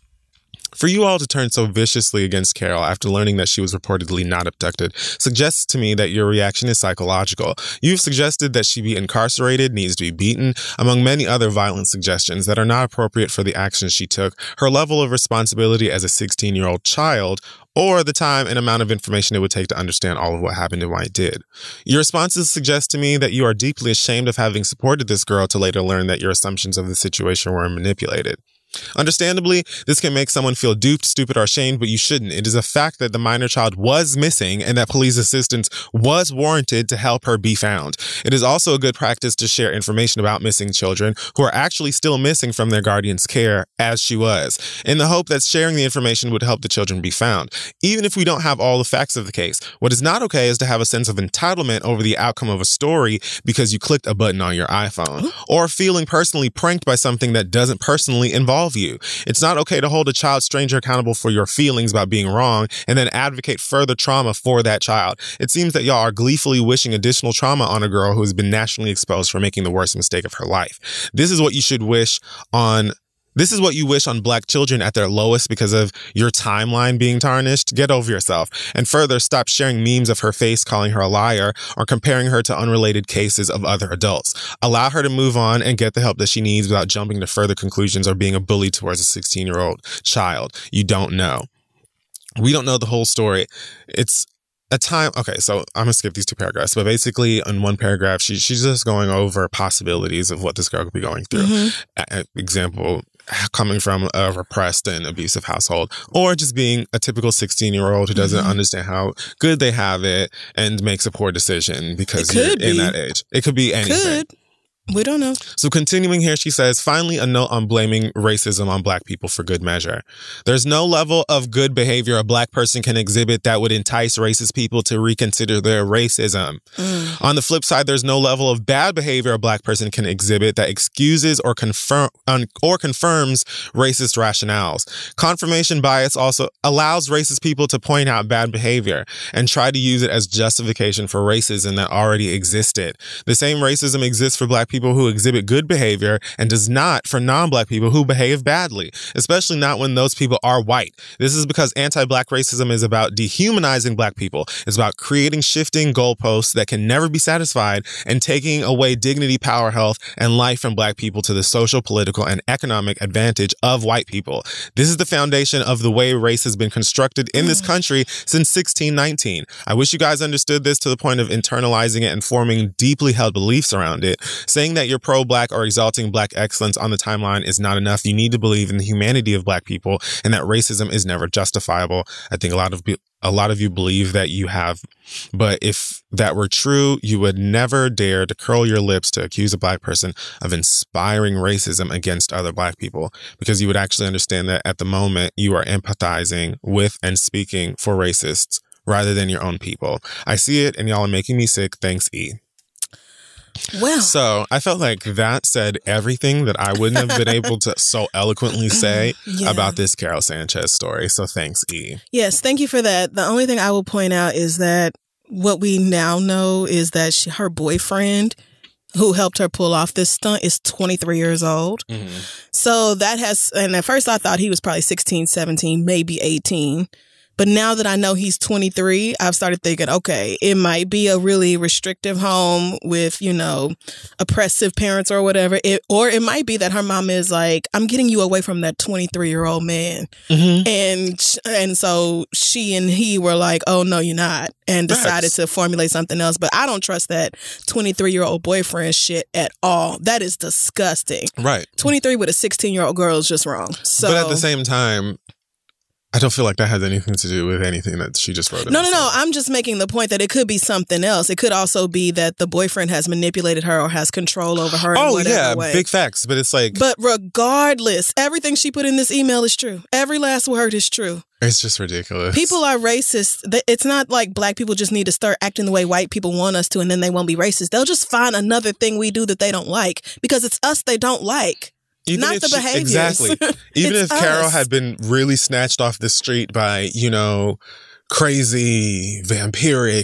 For you all to turn so viciously against Carol after learning that she was reportedly not abducted suggests to me that your reaction is psychological. You've suggested that she be incarcerated, needs to be beaten, among many other violent suggestions that are not appropriate for the actions she took, her level of responsibility as a 16-year-old child, or the time and amount of information it would take to understand all of what happened and why it did. Your responses suggest to me that you are deeply ashamed of having supported this girl to later learn that your assumptions of the situation were manipulated. Understandably, this can make someone feel duped, stupid, or ashamed, but you shouldn't. It is a fact that the minor child was missing and that police assistance was warranted to help her be found. It is also a good practice to share information about missing children who are actually still missing from their guardian's care, as she was, in the hope that sharing the information would help the children be found. Even if we don't have all the facts of the case, what is not okay is to have a sense of entitlement over the outcome of a story because you clicked a button on your iPhone, or feeling personally pranked by something that doesn't personally involve you. It's not okay to hold a child stranger accountable for your feelings about being wrong and then advocate further trauma for that child. It seems that y'all are gleefully wishing additional trauma on a girl who has been nationally exposed for making the worst mistake of her life. This is what you wish on Black children at their lowest because of your timeline being tarnished. Get over yourself. And further, stop sharing memes of her face calling her a liar or comparing her to unrelated cases of other adults. Allow her to move on and get the help that she needs without jumping to further conclusions or being a bully towards a 16-year-old child. You don't know. We don't know the whole story. It's a time. Okay, so I'm gonna skip these two paragraphs, but basically in one paragraph, she's just going over possibilities of what this girl could be going through. Example, coming from a repressed and abusive household, or just being a typical 16-year-old who doesn't understand how good they have it and makes a poor decision because you're in that age. It could be anything. We don't know. So continuing here, she says, finally, a note on blaming racism on Black people for good measure. There's no level of good behavior a Black person can exhibit that would entice racist people to reconsider their racism. On the flip side, there's no level of bad behavior a Black person can exhibit that excuses or confirms racist rationales. Confirmation bias also allows racist people to point out bad behavior and try to use it as justification for racism that already existed. The same racism exists for Black people who exhibit good behavior and does not for non-Black people who behave badly, especially not when those people are white. This is because anti-Black racism is about dehumanizing Black people. It's about creating shifting goalposts that can never be satisfied and taking away dignity, power, health, and life from Black people to the social, political, and economic advantage of white people. This is the foundation of the way race has been constructed in this country since 1619. I wish you guys understood this to the point of internalizing it and forming deeply held beliefs around it. Saying that you're pro-Black or exalting Black excellence on the timeline is not enough. You need to believe in the humanity of Black people and that racism is never justifiable. I think a lot of a lot of you believe that you have. But if that were true, you would never dare to curl your lips to accuse a Black person of inspiring racism against other Black people, because you would actually understand that at the moment you are empathizing with and speaking for racists rather than your own people. I see it, and y'all are making me sick. Thanks, E. Well, so I felt like that said everything that I wouldn't have been able to so eloquently say about this Carol Sanchez story. So thanks, E. Yes, thank you for that. The only thing I will point out is that what we now know is that her boyfriend who helped her pull off this stunt is 23 years old. Mm-hmm. So that has, and at first I thought he was probably 16, 17, maybe 18. But now that I know he's 23, I've started thinking, okay, it might be a really restrictive home with, you know, oppressive parents or whatever. Or it might be that her mom is like, I'm getting you away from that 23-year-old man. Mm-hmm. And so she and he were like, oh, no, you're not. And decided to formulate something else. But I don't trust that 23-year-old boyfriend shit at all. That is disgusting. Right. 23 with a 16-year-old girl is just wrong. So, but at the same time, I don't feel like that has anything to do with anything that she just wrote. No. I'm just making the point that it could be something else. It could also be that the boyfriend has manipulated her or has control over her. Oh, yeah. Way. Big facts. But it's like. But regardless, everything she put in this email is true. Every last word is true. It's just ridiculous. People are racist. It's not like Black people just need to start acting the way white people want us to and then they won't be racist. They'll just find another thing we do that they don't like because it's us they don't like. Even not the behaviors. Exactly. Even if Carol had been really snatched off the street by, you know, crazy, vampiric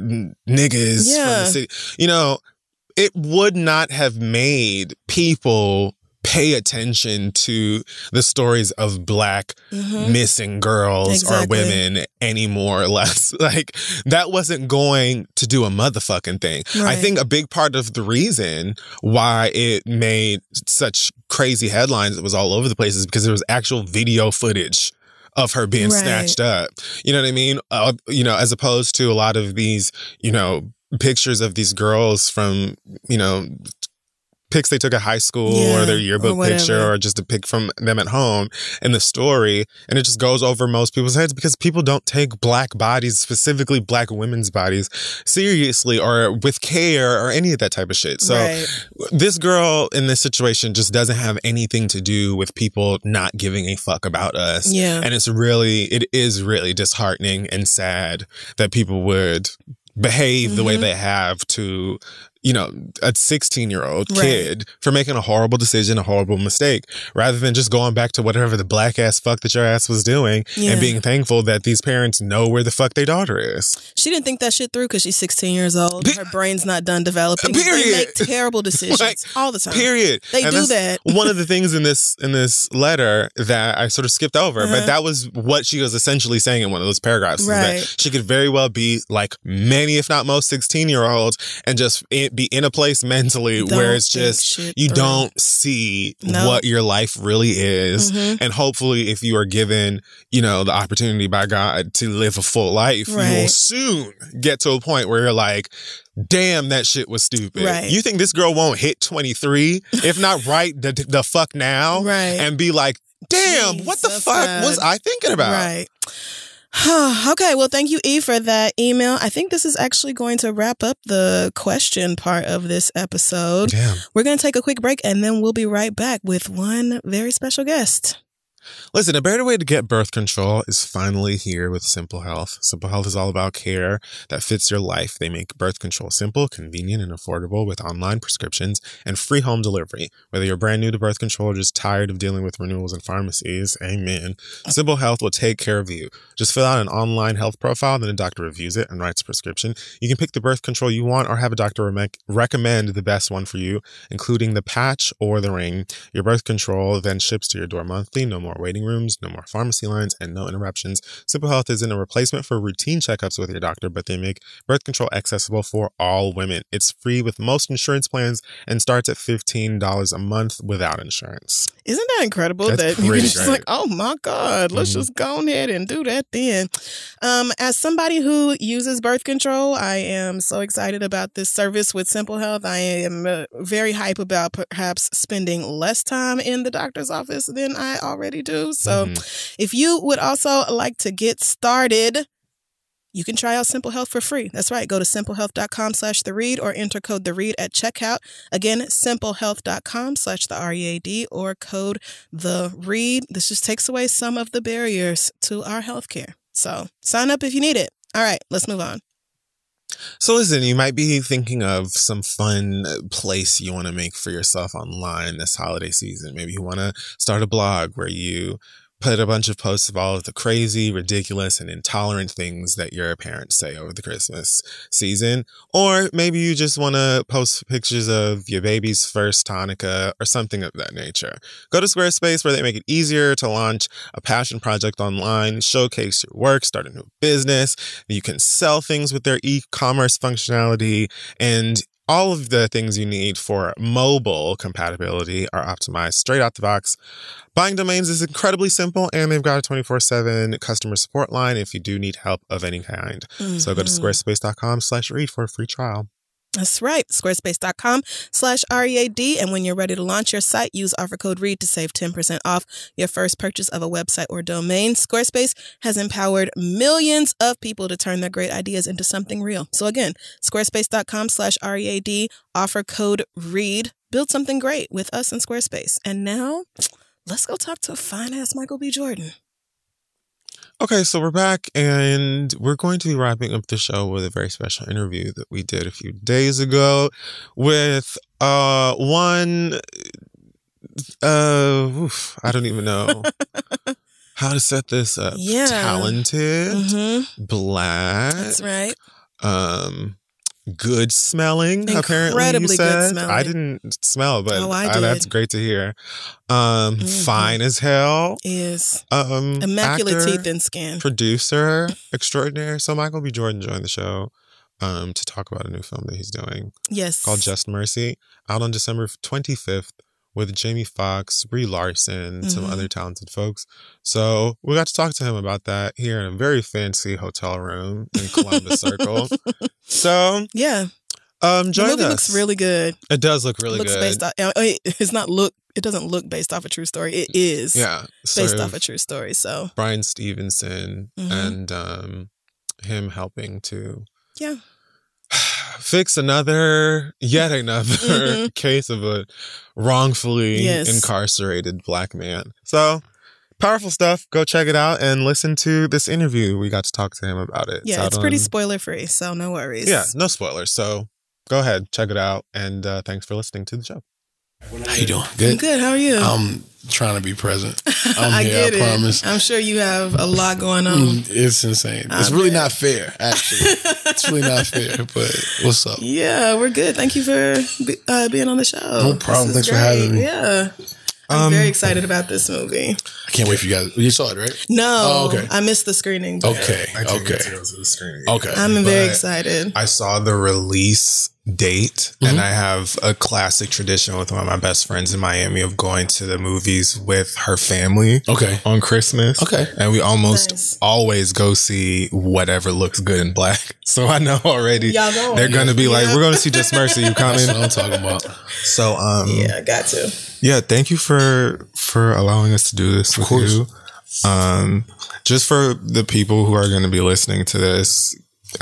niggas from the city, you know, it would not have made people pay attention to the stories of Black missing girls or women any more or less. Like, that wasn't going to do a motherfucking thing. Right. I think a big part of the reason why it made such crazy headlines, it was all over the place, is because there was actual video footage of her being snatched up. You know what I mean? You know, as opposed to a lot of these, you know, pictures of these girls from, you know, pics they took at high school or their yearbook picture or just a pic from them at home in the story. And it just goes over most people's heads because people don't take Black bodies, specifically Black women's bodies, seriously or with care or any of that type of shit. So this girl in this situation just doesn't have anything to do with people not giving a fuck about us. Yeah. And it is really disheartening and sad that people would behave the way they have to, you know, a 16-year-old kid for making a horrible decision, a horrible mistake, rather than just going back to whatever the Black ass fuck that your ass was doing and being thankful that these parents know where the fuck their daughter is. She didn't think that shit through because she's 16 years old. Her brain's not done developing. Period. They make terrible decisions all the time. Period. They do that. One of the things in this letter that I sort of skipped over, but that was what she was essentially saying in one of those paragraphs. Right. That she could very well be like many, if not most, 16-year-olds and just be in a place mentally where it's just you don't see what your life really is. And hopefully if you are given, you know, the opportunity by God to live a full life, you will soon get to a point where you're like, damn, that shit was stupid. You think this girl won't hit 23, if not the fuck now, and be like, damn, what the fuck was I thinking about? Okay, well, thank you, E, for that email. I think this is actually going to wrap up the question part of this episode. Damn. We're going to take a quick break, and then we'll be right back with one very special guest. Listen, a better way to get birth control is finally here with Simple Health. Simple Health is all about care that fits your life. They make birth control simple, convenient, and affordable with online prescriptions and free home delivery. Whether you're brand new to birth control or just tired of dealing with renewals and pharmacies, amen. Simple Health will take care of you. Just fill out an online health profile, then a doctor reviews it and writes a prescription. You can pick the birth control you want or have a doctor recommend the best one for you, including the patch or the ring. Your birth control then ships to your door monthly. No more waiting rooms, no more pharmacy lines, and no interruptions. Simple Health isn't a replacement for routine checkups with your doctor, but they make birth control accessible for all women. It's free with most insurance plans and starts at $15 a month without insurance. Isn't that incredible? That's that you're just like, oh my God, let's just go ahead and do that then. As somebody who uses birth control, I am so excited about this service with Simple Health. I am very hype about perhaps spending less time in the doctor's office than I already do. So if you would also like to get started you can try out Simple Health for free. That's right. Go to simplehealth.com/theread or enter code THEREAD at checkout. Again, simplehealth.com/THEREAD or code THEREAD. This just takes away some of the barriers to our healthcare. So sign up if you need it. All right, let's move on. So listen, you might be thinking of some fun place you want to make for yourself online this holiday season. Maybe you want to start a blog where you put a bunch of posts of all of the crazy, ridiculous, and intolerant things that your parents say over the Christmas season. Or maybe you just want to post pictures of your baby's first Hanukkah or something of that nature. Go to Squarespace, where they make it easier to launch a passion project online, showcase your work, start a new business. You can sell things with their e-commerce functionality, and all of the things you need for mobile compatibility are optimized straight out the box. Buying domains is incredibly simple, and they've got a 24/7 customer support line if you do need help of any kind. So go to squarespace.com/read for a free trial. That's right. Squarespace.com/READ. And when you're ready to launch your site, use offer code READ to save 10% off your first purchase of a website or domain. Squarespace has empowered millions of people to turn their great ideas into something real. So again, squarespace.com/READ, offer code READ. Build something great with us in Squarespace. And now let's go talk to a fine-ass Michael B. Jordan. Okay, so we're back, and we're going to be wrapping up the show with a very special interview that we did a few days ago with I don't even know how to set this up. Yeah. Talented, Black. That's right. Good smelling, apparently you Incredibly said. good smelling. I didn't smell, but I did. That's great to hear. Fine as hell. Is immaculate actor, teeth and skin. Producer extraordinaire. So Michael B. Jordan joined the show to talk about a new film that he's doing. Yes. Called Just Mercy, out on December 25th with Jamie Foxx, Brie Larson, some other talented folks. So we got to talk to him about that here in a very fancy hotel room in Columbus Circle. So yeah, join the movie us. looks really good. It does look really Looks good. based off. It's not look. It doesn't look based off a true story. It is. Yeah, based off a true story. So Bryan Stevenson and him helping to fix yet another case of a wrongfully incarcerated Black man. So powerful stuff. Go check it out and listen to this interview. We got to talk to him about it. Yeah, it's pretty spoiler free, so no worries. Yeah, no spoilers. So go ahead, check it out, and thanks for listening to the show. How you doing? Good? I'm good. How are you? I'm trying to be present. I get it. Promise. I'm sure you have a lot going on. It's insane. It's really not fair, actually. It's really not fair, but what's up? Yeah, we're good. Thank you for being on the show. No problem. Thanks for having me. Yeah. I'm very excited about this movie. I can't wait for you guys. You saw it, right? No. Oh, okay. I missed the screening. Okay. I didn't get to go to the screening. Okay. I'm very excited. I saw the release date, and I have a classic tradition with one of my best friends in Miami of going to the movies with her family on Christmas. Okay. And we almost always go see whatever looks good in Black. So I know already they're going to be like, we're going to see Just Mercy. You coming? That's what I'm talking about. So, yeah, got to. Yeah, thank you for allowing us to do this with you. Just for the people who are going to be listening to this,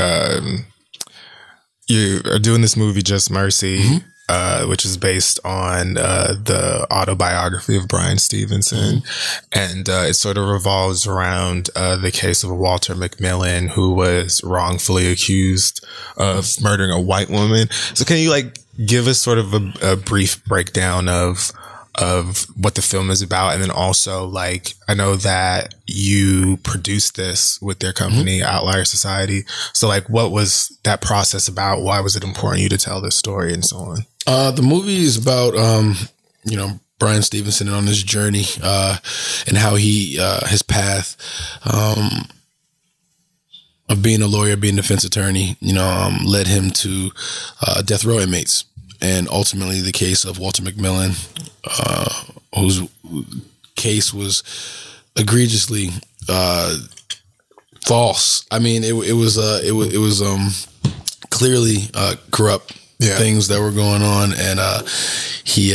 you are doing this movie Just Mercy, which is based on the autobiography of Bryan Stevenson, and it sort of revolves around the case of Walter McMillian, who was wrongfully accused of murdering a white woman. So can you give us sort of a brief breakdown of what the film is about, and then also I know that you produced this with their company Outlier Society. So what was that process about? Why was it important to you to tell this story and so on? The movie is about Bryan Stevenson on his journey and how he his path of being a lawyer, being a defense attorney, led him to death row inmates. And ultimately the case of Walter McMillian, whose case was egregiously false. I mean, it was clearly corrupt things that were going on, and he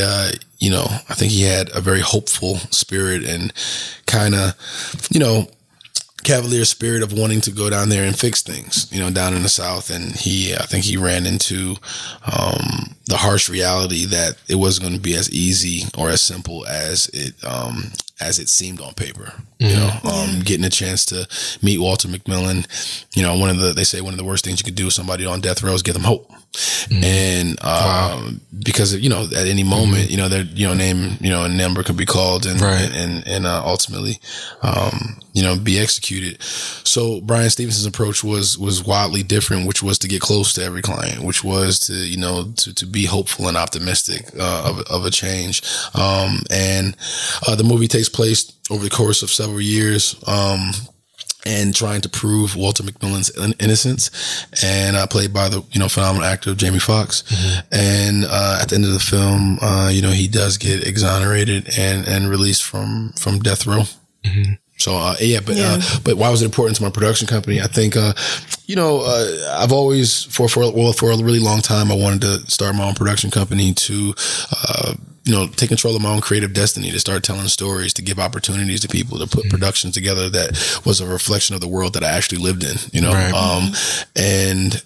I think he had a very hopeful spirit and kind of cavalier spirit of wanting to go down there and fix things, down in the South. And I think he ran into the harsh reality that it wasn't going to be as easy or as simple as it seemed on paper. Getting a chance to meet Walter McMillian, they say one of the worst things you could do with somebody on death row is give them hope. And because at any moment, their name, a number could be called and ultimately be executed. So Bryan Stevenson's approach was wildly different, which was to get close to every client, which was to be hopeful and optimistic of a change. And the movie takes place over the course of several years. And trying to prove Walter McMillian's innocence, and played by the phenomenal actor Jamie Foxx. And at the end of the film, he does get exonerated and released from death row. So but why was it important to my production company? I think I've always for a really long time I wanted to start my own production company to take control of my own creative destiny, to start telling stories, to give opportunities to people, to put productions together that was a reflection of the world that I actually lived in, and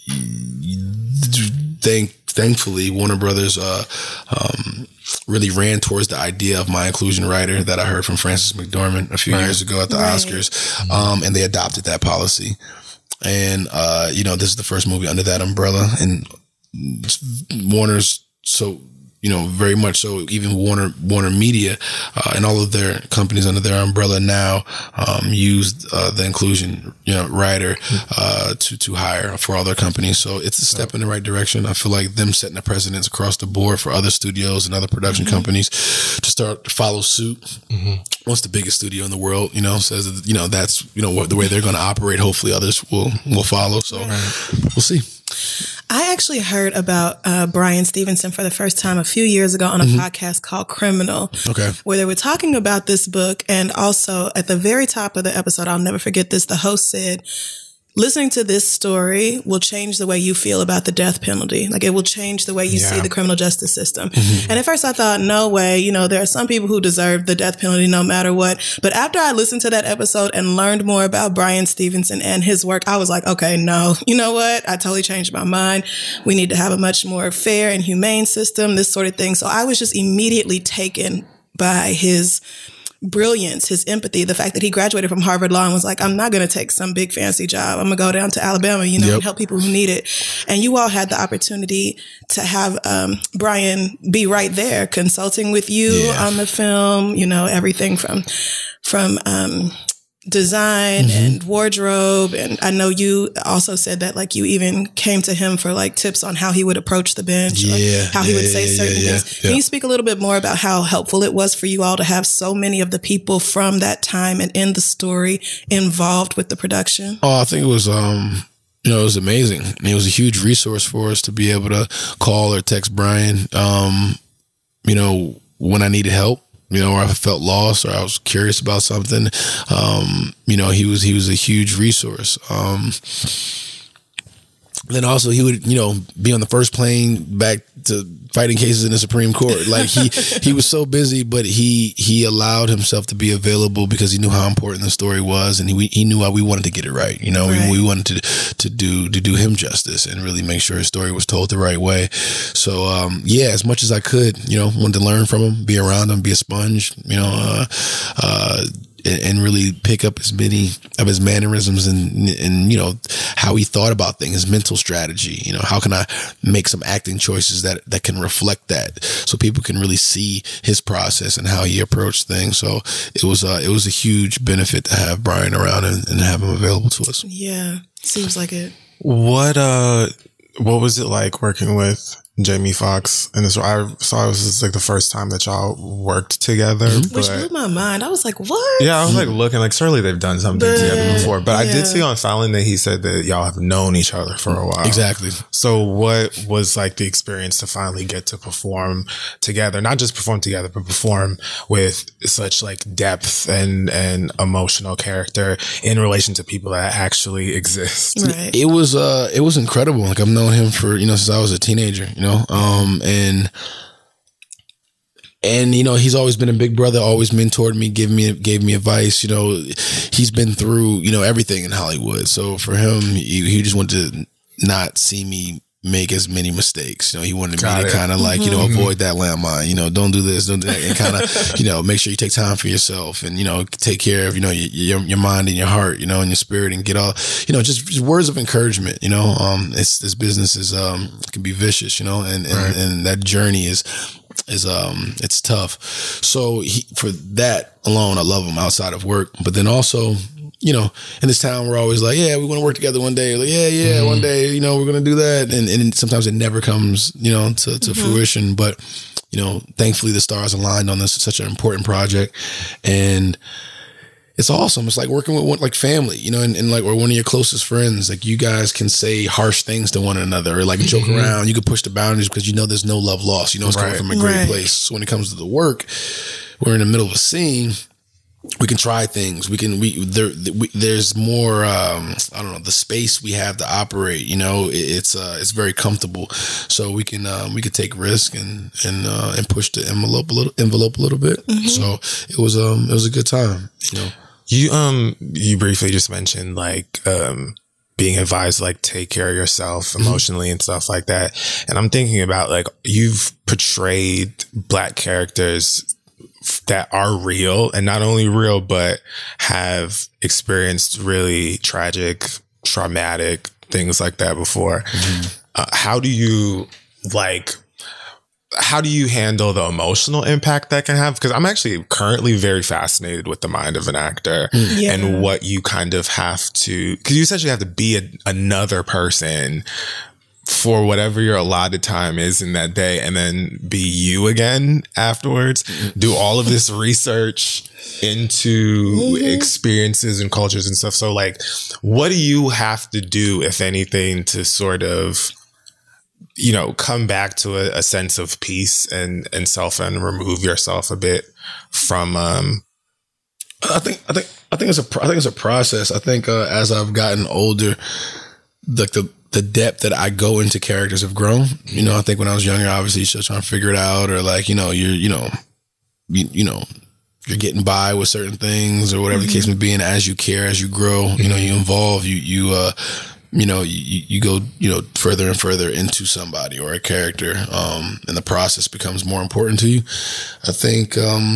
thankfully Warner Brothers, really ran towards the idea of my inclusion rider that I heard from Frances McDormand a few years ago at the Oscars. And they adopted that policy. And, this is the first movie under that umbrella, and Warner's very much so. Even Warner Media and all of their companies under their umbrella now use the inclusion rider to hire for all their companies. So it's a step in the right direction. I feel like them setting the precedence across the board for other studios and other production companies to start to follow suit. Once the biggest studio in the world says that, that's the way they're going to operate, hopefully others will follow. So we'll see. I actually heard about Bryan Stevenson for the first time a few years ago on a podcast called Criminal, where they were talking about this book. And also at the very top of the episode, I'll never forget this, the host said, listening to this story will change the way you feel about the death penalty. Like, it will change the way you see the criminal justice system. And at first I thought, no way, there are some people who deserve the death penalty no matter what. But after I listened to that episode and learned more about Bryan Stevenson and his work, I was like, okay, no, you know what? I totally changed my mind. We need to have a much more fair and humane system, this sort of thing. So I was just immediately taken by his brilliance, his empathy, the fact that he graduated from Harvard Law and was like, I'm not going to take some big fancy job. I'm going to go down to Alabama, and help people who need it. And you all had the opportunity to have Bryan be right there consulting with you on the film, everything from design and wardrobe. And I know you also said that you even came to him for tips on how he would approach the bench, or how he would say certain things. Can you speak a little bit more about how helpful it was for you all to have so many of the people from that time and in the story involved with the production? Oh, I think it was, it was amazing. It was a huge resource for us to be able to call or text Bryan, when I needed help. Or I felt lost, or I was curious about something. He was a huge resource. Then also he would, be on the first plane back to fighting cases in the Supreme Court. He was so busy, but he allowed himself to be available because he knew how important the story was, and he knew how we wanted to get it right. We wanted to do him justice and really make sure his story was told the right way. So as much as I could, wanted to learn from him, be around him, be a sponge, and really pick up as many of his mannerisms and how he thought about things, his mental strategy. How can I make some acting choices that can reflect that, so people can really see his process and how he approached things. So it was a huge benefit to have Bryan around and have him available to us. Yeah, seems like it. What was it like working with Jamie Foxx in this? I saw it was just the first time that y'all worked together, which blew my mind. I was like, what? Yeah, I was looking surely they've done something together before, but I did see on Fallon that he said that y'all have known each other for a while. Exactly. So what was the experience to finally get to perform together? Not just perform together, but perform with such depth and emotional character in relation to people that actually exist. Right. It was incredible. I've known him for since I was a teenager. And And, you know, he's always been a big brother, always mentored me, gave me advice. You know, he's been through, you know, everything in Hollywood. So for him, he just wanted to not see me make as many mistakes. You know, he wanted me to kind of like, you know, avoid that landmine, you know, don't do this, don't do that, and kind of, you know, make sure you take time for yourself and, you know, take care of, you know, your mind and your heart, you know, and your spirit, and get all, you know, just words of encouragement, you know. This business is, can be vicious, you know, and that journey is it's tough. So for that alone, I love him outside of work. But then also, you know, in this town, we're always like, yeah, we want to work together one day. Like, yeah, one day, you know, we're going to do that. And sometimes it never comes, you know, to fruition. But, you know, thankfully the stars aligned on this, such an important project. And it's awesome. It's like working with like family, you know, and like, or one of your closest friends. Like, you guys can say harsh things to one another, or like joke around. You can push the boundaries because you know there's no love lost. You know, it's coming from a great place. So when it comes to the work, we're in the middle of a scene. We can try things. There's more, I don't know, the space we have to operate, you know, it's very comfortable. So we can take risk and push the envelope a little bit. So it was a good time, you know. You briefly just mentioned like, being advised, like, take care of yourself emotionally and stuff like that. And I'm thinking about, like, you've portrayed Black characters that are real, and not only real, but have experienced really tragic, traumatic things like that before. How do you handle the emotional impact that can have? Because I'm actually currently very fascinated with the mind of an actor and what you kind of have to, because you essentially have to be another person for whatever your allotted time is in that day, and then be you again afterwards. Do all of this research into experiences and cultures and stuff. So like, what do you have to do, if anything, to sort of, you know, come back to a sense of peace and self, and remove yourself a bit from, I think it's a process. I think, as I've gotten older, like the depth that I go into characters have grown. You know, I think when I was younger, obviously you're still trying to figure it out, or like, you know, you're getting by with certain things, or whatever the case may be. And as you care, as you grow, you know, you evolve, you go, you know, further and further into somebody or a character. And the process becomes more important to you. I think,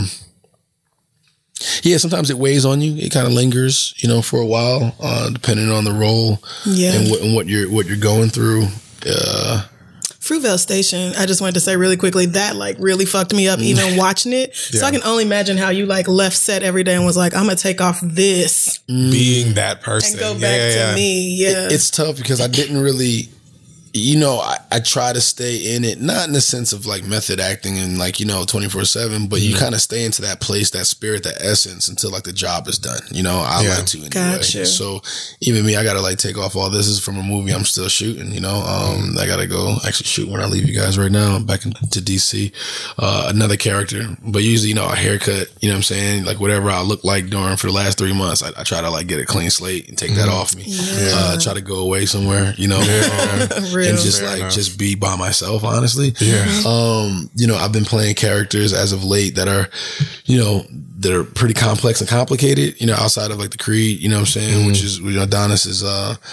sometimes it weighs on you. It kind of lingers, you know, for a while, depending on the role and what you're going through. Fruitvale Station, I just wanted to say really quickly, that like really fucked me up even watching it. So I can only imagine how you like left set every day and was like, I'm gonna take off this, being that person, and go back to me. It's tough because I didn't really, you know, I try to stay in it, not in the sense of like method acting and like, you know, 24/7, but you kind of stay into that place, that spirit, that essence until like the job is done. You know, I like to anyway. Gotcha. So even me, I gotta like take off all this. Is from a movie I'm still shooting, you know. I gotta go actually shoot when I leave you guys right now. I'm back into DC. Another character, but usually, you know, a haircut, you know what I'm saying? Like whatever I look like for the last 3 months, I try to like get a clean slate and take that off me. Try to go away somewhere, you know. And just just be by myself, honestly. You know, I've been playing characters as of late that are, you know, that are pretty complex and complicated, you know, outside of like the Creed, you know what I'm saying? Which is, you know, Adonis is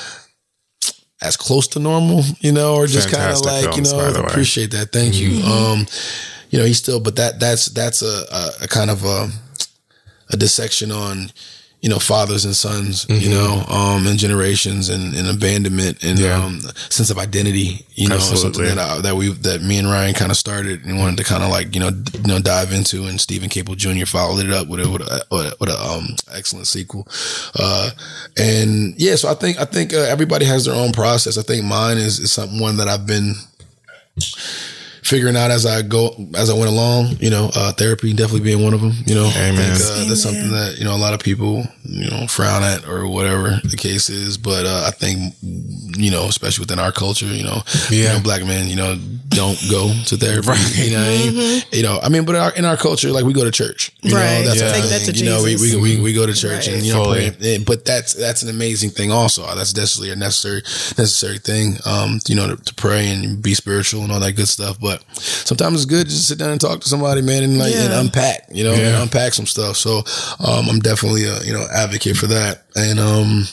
as close to normal, you know, or just kind of like, films, you know, appreciate that. Thank you. You know, he's still, but that's a kind of a dissection on, you know, fathers and sons, you know, and generations and abandonment and sense of identity, you know, something that me and Ryan kind of started and wanted to kind of like, you know, dive into, and Stephen Caple Jr. followed it up with a excellent sequel. And yeah, so I think everybody has their own process. I think mine is one that I've been figuring out as I went along, you know, therapy definitely being one of them, you know. Amen. I think that's something that, you know, a lot of people, you know, frown at or whatever the case is. But I think, you know, especially within our culture, you know, Black men, you know, don't go to therapy. You know what I mean? You know, I mean, but in our culture, like we go to church. You know, that's take that to you know, we go to church and, you know, pray. But that's an amazing thing also. That's definitely a necessary thing, you know, to pray and be spiritual and all that good stuff. But but sometimes it's good to just sit down and talk to somebody, man, and and unpack, and unpack some stuff. So I'm definitely a advocate for that, and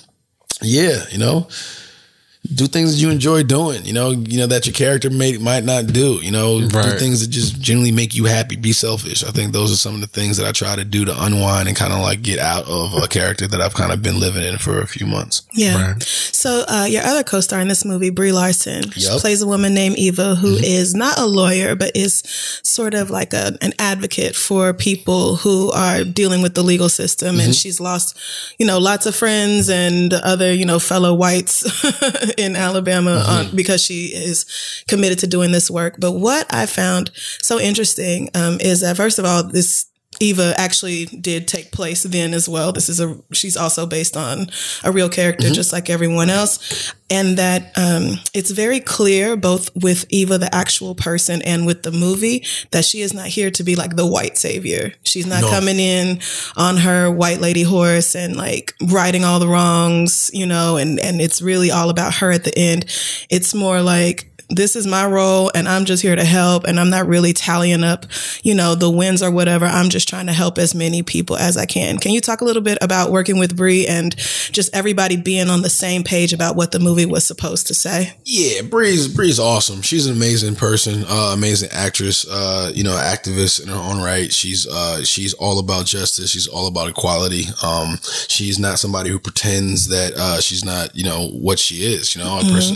do things that you enjoy doing, that your character might not do, do things that just generally make you happy. Be selfish. I think those are some of the things that I try to do to unwind and kind of like get out of a character that I've kind of been living in for a few months. Yeah. Right. So your other co-star in this movie, Brie Larson, she plays a woman named Eva who is not a lawyer, but is sort of like an advocate for people who are dealing with the legal system. And she's lost, lots of friends and other, fellow whites in Alabama because she is committed to doing this work. But what I found so interesting is that, first of all, this Eva actually did take place then as well. She's also based on a real character, just like everyone else. And that it's very clear, both with Eva, the actual person, and with the movie, that she is not here to be like the white savior. She's not coming in on her white lady horse and like righting all the wrongs, and it's really all about her at the end. It's more like, this is my role and I'm just here to help, and I'm not really tallying up, the wins or whatever. I'm just trying to help as many people as I can. Can you talk a little bit about working with Brie and just everybody being on the same page about what the movie was supposed to say? Yeah, Brie's awesome. She's an amazing person, amazing actress, activist in her own right. She's all about justice. She's all about equality. She's not somebody who pretends that she's not, what she is. A person,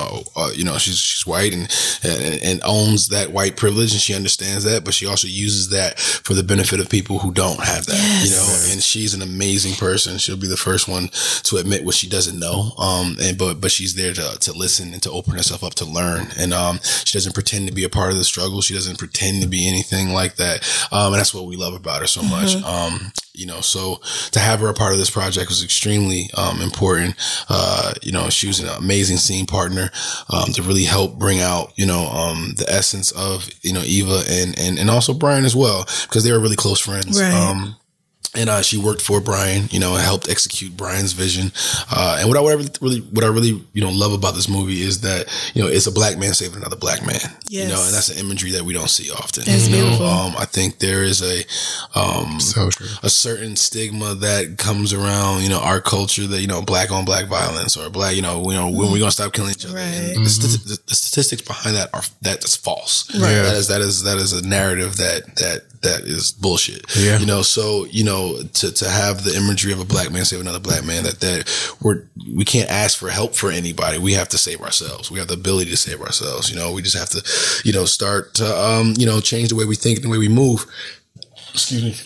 she's white and owns that white privilege, and she understands that, but she also uses that for the benefit of people who don't have that, and she's an amazing person. She'll be the first one to admit what she doesn't know. But she's there to listen and to open herself up to learn. And, she doesn't pretend to be a part of the struggle. She doesn't pretend to be anything like that. And that's what we love about her so much. So to have her a part of this project was extremely, important. She was an amazing scene partner, to really help bring out, the essence of, Eva and also Brian as well, because they were really close friends. Right. And she worked for Brian, and helped execute Brian's vision. And what I really love about this movie is that, it's a black man saving another black man. Yes. And that's an imagery that we don't see often. It's beautiful. I think there is a certain stigma that comes around, our culture that, black on black violence or black, when we're going to stop killing each other. Right. And the statistics behind that's false. Right. That is a narrative that is bullshit. Yeah. To have the imagery of a black man save another black man, we can't ask for help for anybody. We have to save ourselves. We have the ability to save ourselves. We just have to, start to, change the way we think and the way we move. Excuse me.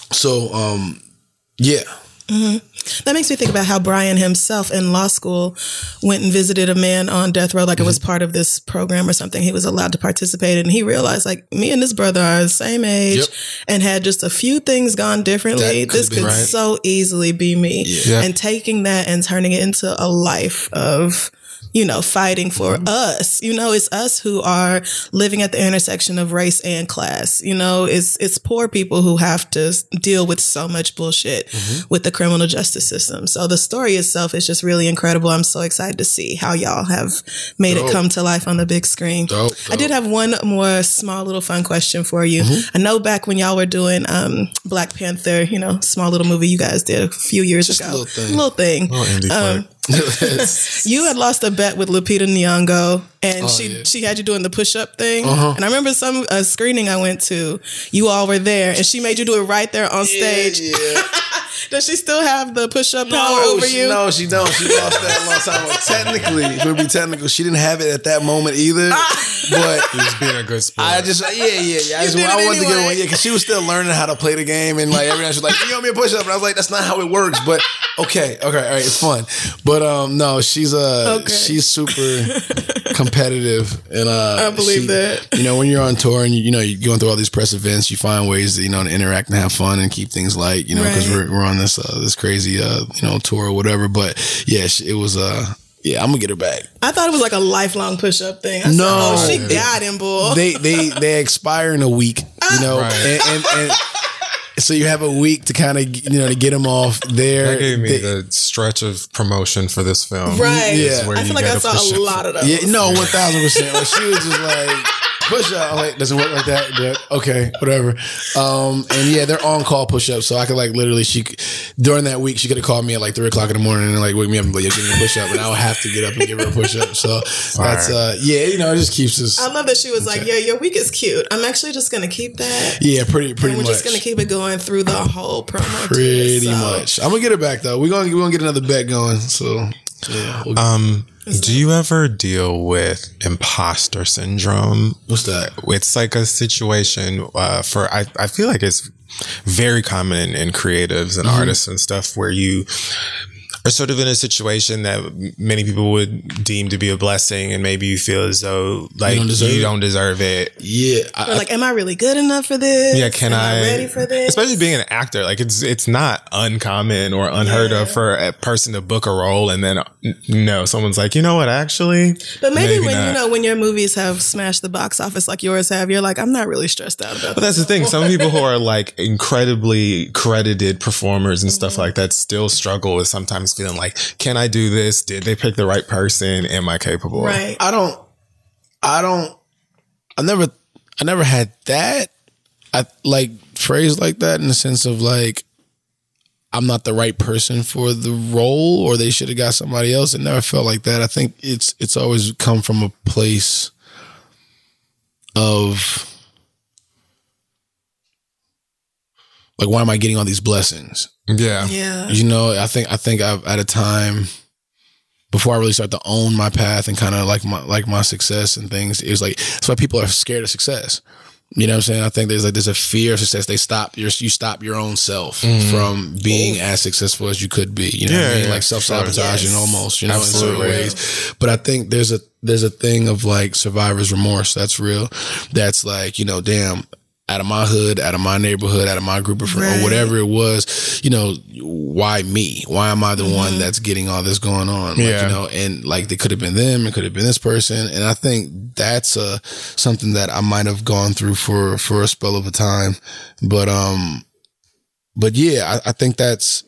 So, yeah. Mm-hmm. That makes me think about how Brian himself in law school went and visited a man on death row, like it was part of this program or something. He was allowed to participate, and he realized, like, me and this brother are the same age and had just a few things gone differently. This could so easily be me. Yeah. And taking that and turning it into a life of, fighting for us. It's us who are living at the intersection of race and class. It's poor people who have to deal with so much bullshit with the criminal justice system. So the story itself is just really incredible. I'm so excited to see how y'all have made it come to life on the big screen. Dope. I did have one more small little fun question for you. I know back when y'all were doing Black Panther, small little movie you guys did a few years ago. Little thing. Indie you had lost a bet with Lupita Nyong'o, and she had you doing the push-up thing. And I remember some screening I went to, you all were there, and she made you do it right there on stage. Yeah. Does she still have the push-up power over you? No, she don't. She lost that a long time ago. Technically, if it would be technical, she didn't have it at that moment either. But he was being a good sport. I just, I wanted to get one, because she was still learning how to play the game, and like every night she was like, "You owe me a push-up," and I was like, "That's not how it works." But okay, all right, it's fun. But no, she's super competitive, and I believe that. When you're on tour and you're going through all these press events, you find ways to to interact and have fun and keep things light. Because we're on this crazy tour or whatever. But yeah, it was yeah, I'm gonna get her back. I thought it was like a lifelong push-up thing. I said, she got him, boy. They expire in a week, and so you have a week to kind of to get them off there. That gave me the stretch of promotion for this film. Right. Yeah. I feel like I saw a lot of those. Yeah. No, 1,000%. Like she was just like. push up. I'm like, doesn't work like that, but okay, whatever. And yeah, they're on call push ups, so I could like literally during that week she could have called me at like 3 o'clock in the morning and like wake me up and be like, give me a push up, and I would have to get up and give her a push up. So that's it just keeps us. I love that she was like, yeah, your week is cute. I'm actually just gonna keep that. Yeah, pretty and we're much. We're just gonna keep it going through the whole promo. Pretty much. I'm gonna get her back though. We're gonna get another bet going. So yeah. Do you ever deal with imposter syndrome? What's that? It's like a situation I feel like it's very common in creatives and artists and stuff where you are sort of in a situation that many people would deem to be a blessing, and maybe you feel as though like you don't deserve it. Yeah. Or like, am I really good enough for this? Yeah, am I ready for this? Especially being an actor, like it's not uncommon or unheard of for a person to book a role and then someone's like, you know what, actually. But maybe when when your movies have smashed the box office like yours have, you're like, I'm not really stressed out about. But that's the thing. Some people who are like incredibly credited performers and stuff like that still struggle with sometimes feeling like, can I do this? Did they pick the right person? Am I capable? Right. I never had that. I like phrase like that in the sense of like, I'm not the right person for the role, or they should have got somebody else. It never felt like that. I think it's always come from a place of like, why am I getting all these blessings? Yeah. You know, I think I've at a time before I really start to own my path and kind of like my success and things, it was like, that's why people are scared of success. You know what I'm saying? I think there's a fear of success. You stop your own self from being as successful as you could be. You know what I mean? Like self-sabotaging almost, you know, Absolutely. in certain ways. But I think there's a thing of like survivor's remorse. That's real. That's like, you know, damn, out of my hood, out of my neighborhood, out of my group of friends, or whatever it was, you know, why me? Why am I the one that's getting all this going on? Like, you know, and like, it could have been them, it could have been this person. And I think that's something that I might have gone through for a spell of a time. But yeah, I think that's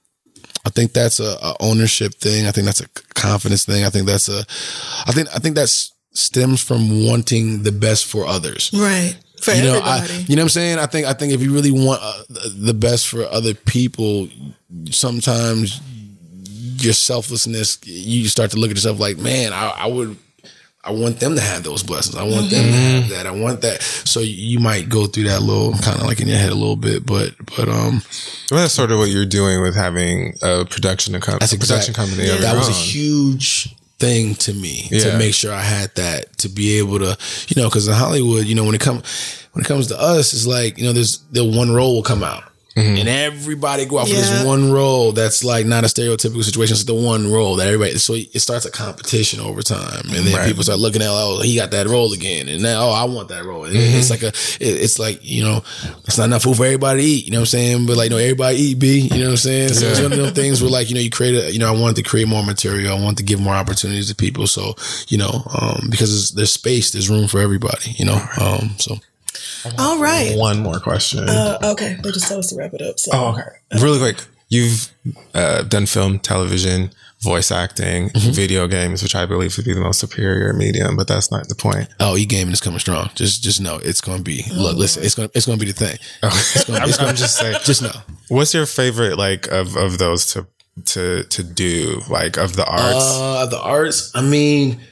a ownership thing. I think that's a confidence thing. I think that stems from wanting the best for others. Right. For you know, everybody. You know what I'm saying? I think if you really want the best for other people, sometimes your selflessness, you start to look at yourself like, man, I want them to have those blessings. I want them to have that. I want that. So you might go through that little kind of like in your head a little bit, but well, that's sort of what you're doing with having a production company. Of that was a huge thing to me to make sure I had that, to be able to, you know, because in Hollywood, you know, when it comes to us, it's like, you know, the one role will come out. And everybody go out for this one role that's like not a stereotypical situation. It's the one role that everybody, so it starts a competition over time. And then people start looking at, oh, he got that role again. And now, oh, I want that role. And it's like, you know, it's not enough food for everybody to eat, you know what I'm saying? But like, no, everybody eat, B, you know what I'm saying? So it's one of those things where like, you know, I wanted to create more material. I wanted to give more opportunities to people. So, you know, because there's space, there's room for everybody, you know? So. All right. One more question. Okay. They just told us to wrap it up. So. Oh, okay. Really quick. You've done film, television, voice acting, video games, which I believe to be the most superior medium, but that's not the point. Oh, e-gaming is coming strong. Just know it's going to be. Look, listen, it's going to be the thing. I'm just saying. Just know. What's your favorite like of those to do, like of the arts? The arts. I mean.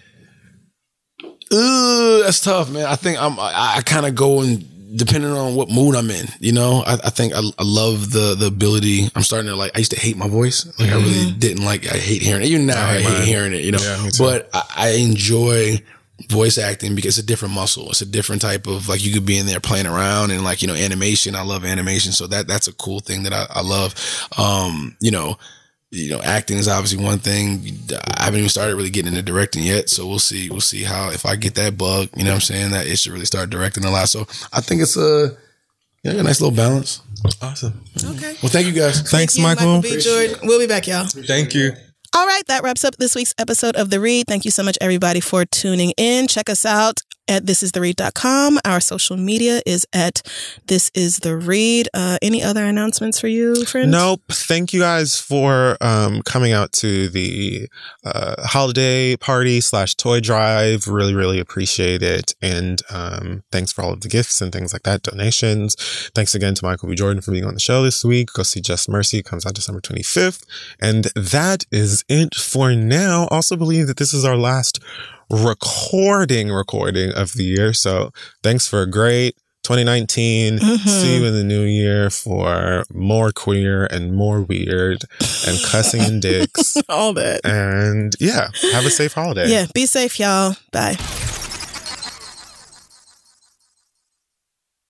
That's tough, man. I think I kind of go in depending on what mood I'm in, you know. I think I love the ability. I'm starting to like, I used to hate my voice. Like I really didn't like, I hate hearing it. Even now I hate hearing it, you know. Yeah, but I enjoy voice acting because it's a different muscle. It's a different type of, like, you could be in there playing around, and like, you know, animation. I love animation. So that's a cool thing that I love. You know, acting is obviously one thing. I haven't even started really getting into directing yet. So we'll see how, if I get that bug, you know what I'm saying, that it should really start directing a lot. So I think it's a nice little balance. Awesome. Okay. Well, thank you guys. Thanks, Michael. B. Jordan. We'll be back, y'all. Thank you. All right. That wraps up this week's episode of The Read. Thank you so much, everybody, for tuning in. Check us out at thisistheread.com. Our social media is at thisistheread. Any other announcements for you, friend? Nope. Thank you guys for coming out to the holiday party / toy drive. Really, really appreciate it. And thanks for all of the gifts and things like that, donations. Thanks again to Michael B. Jordan for being on the show this week. Go see Just Mercy. It comes out December 25th. And that is it for now. Also believe that this is our last recording of the year. So thanks for a great 2019. See you in the new year for more queer and more weird and cussing and dicks. All that. And yeah, have a safe holiday. Yeah, be safe, y'all. Bye.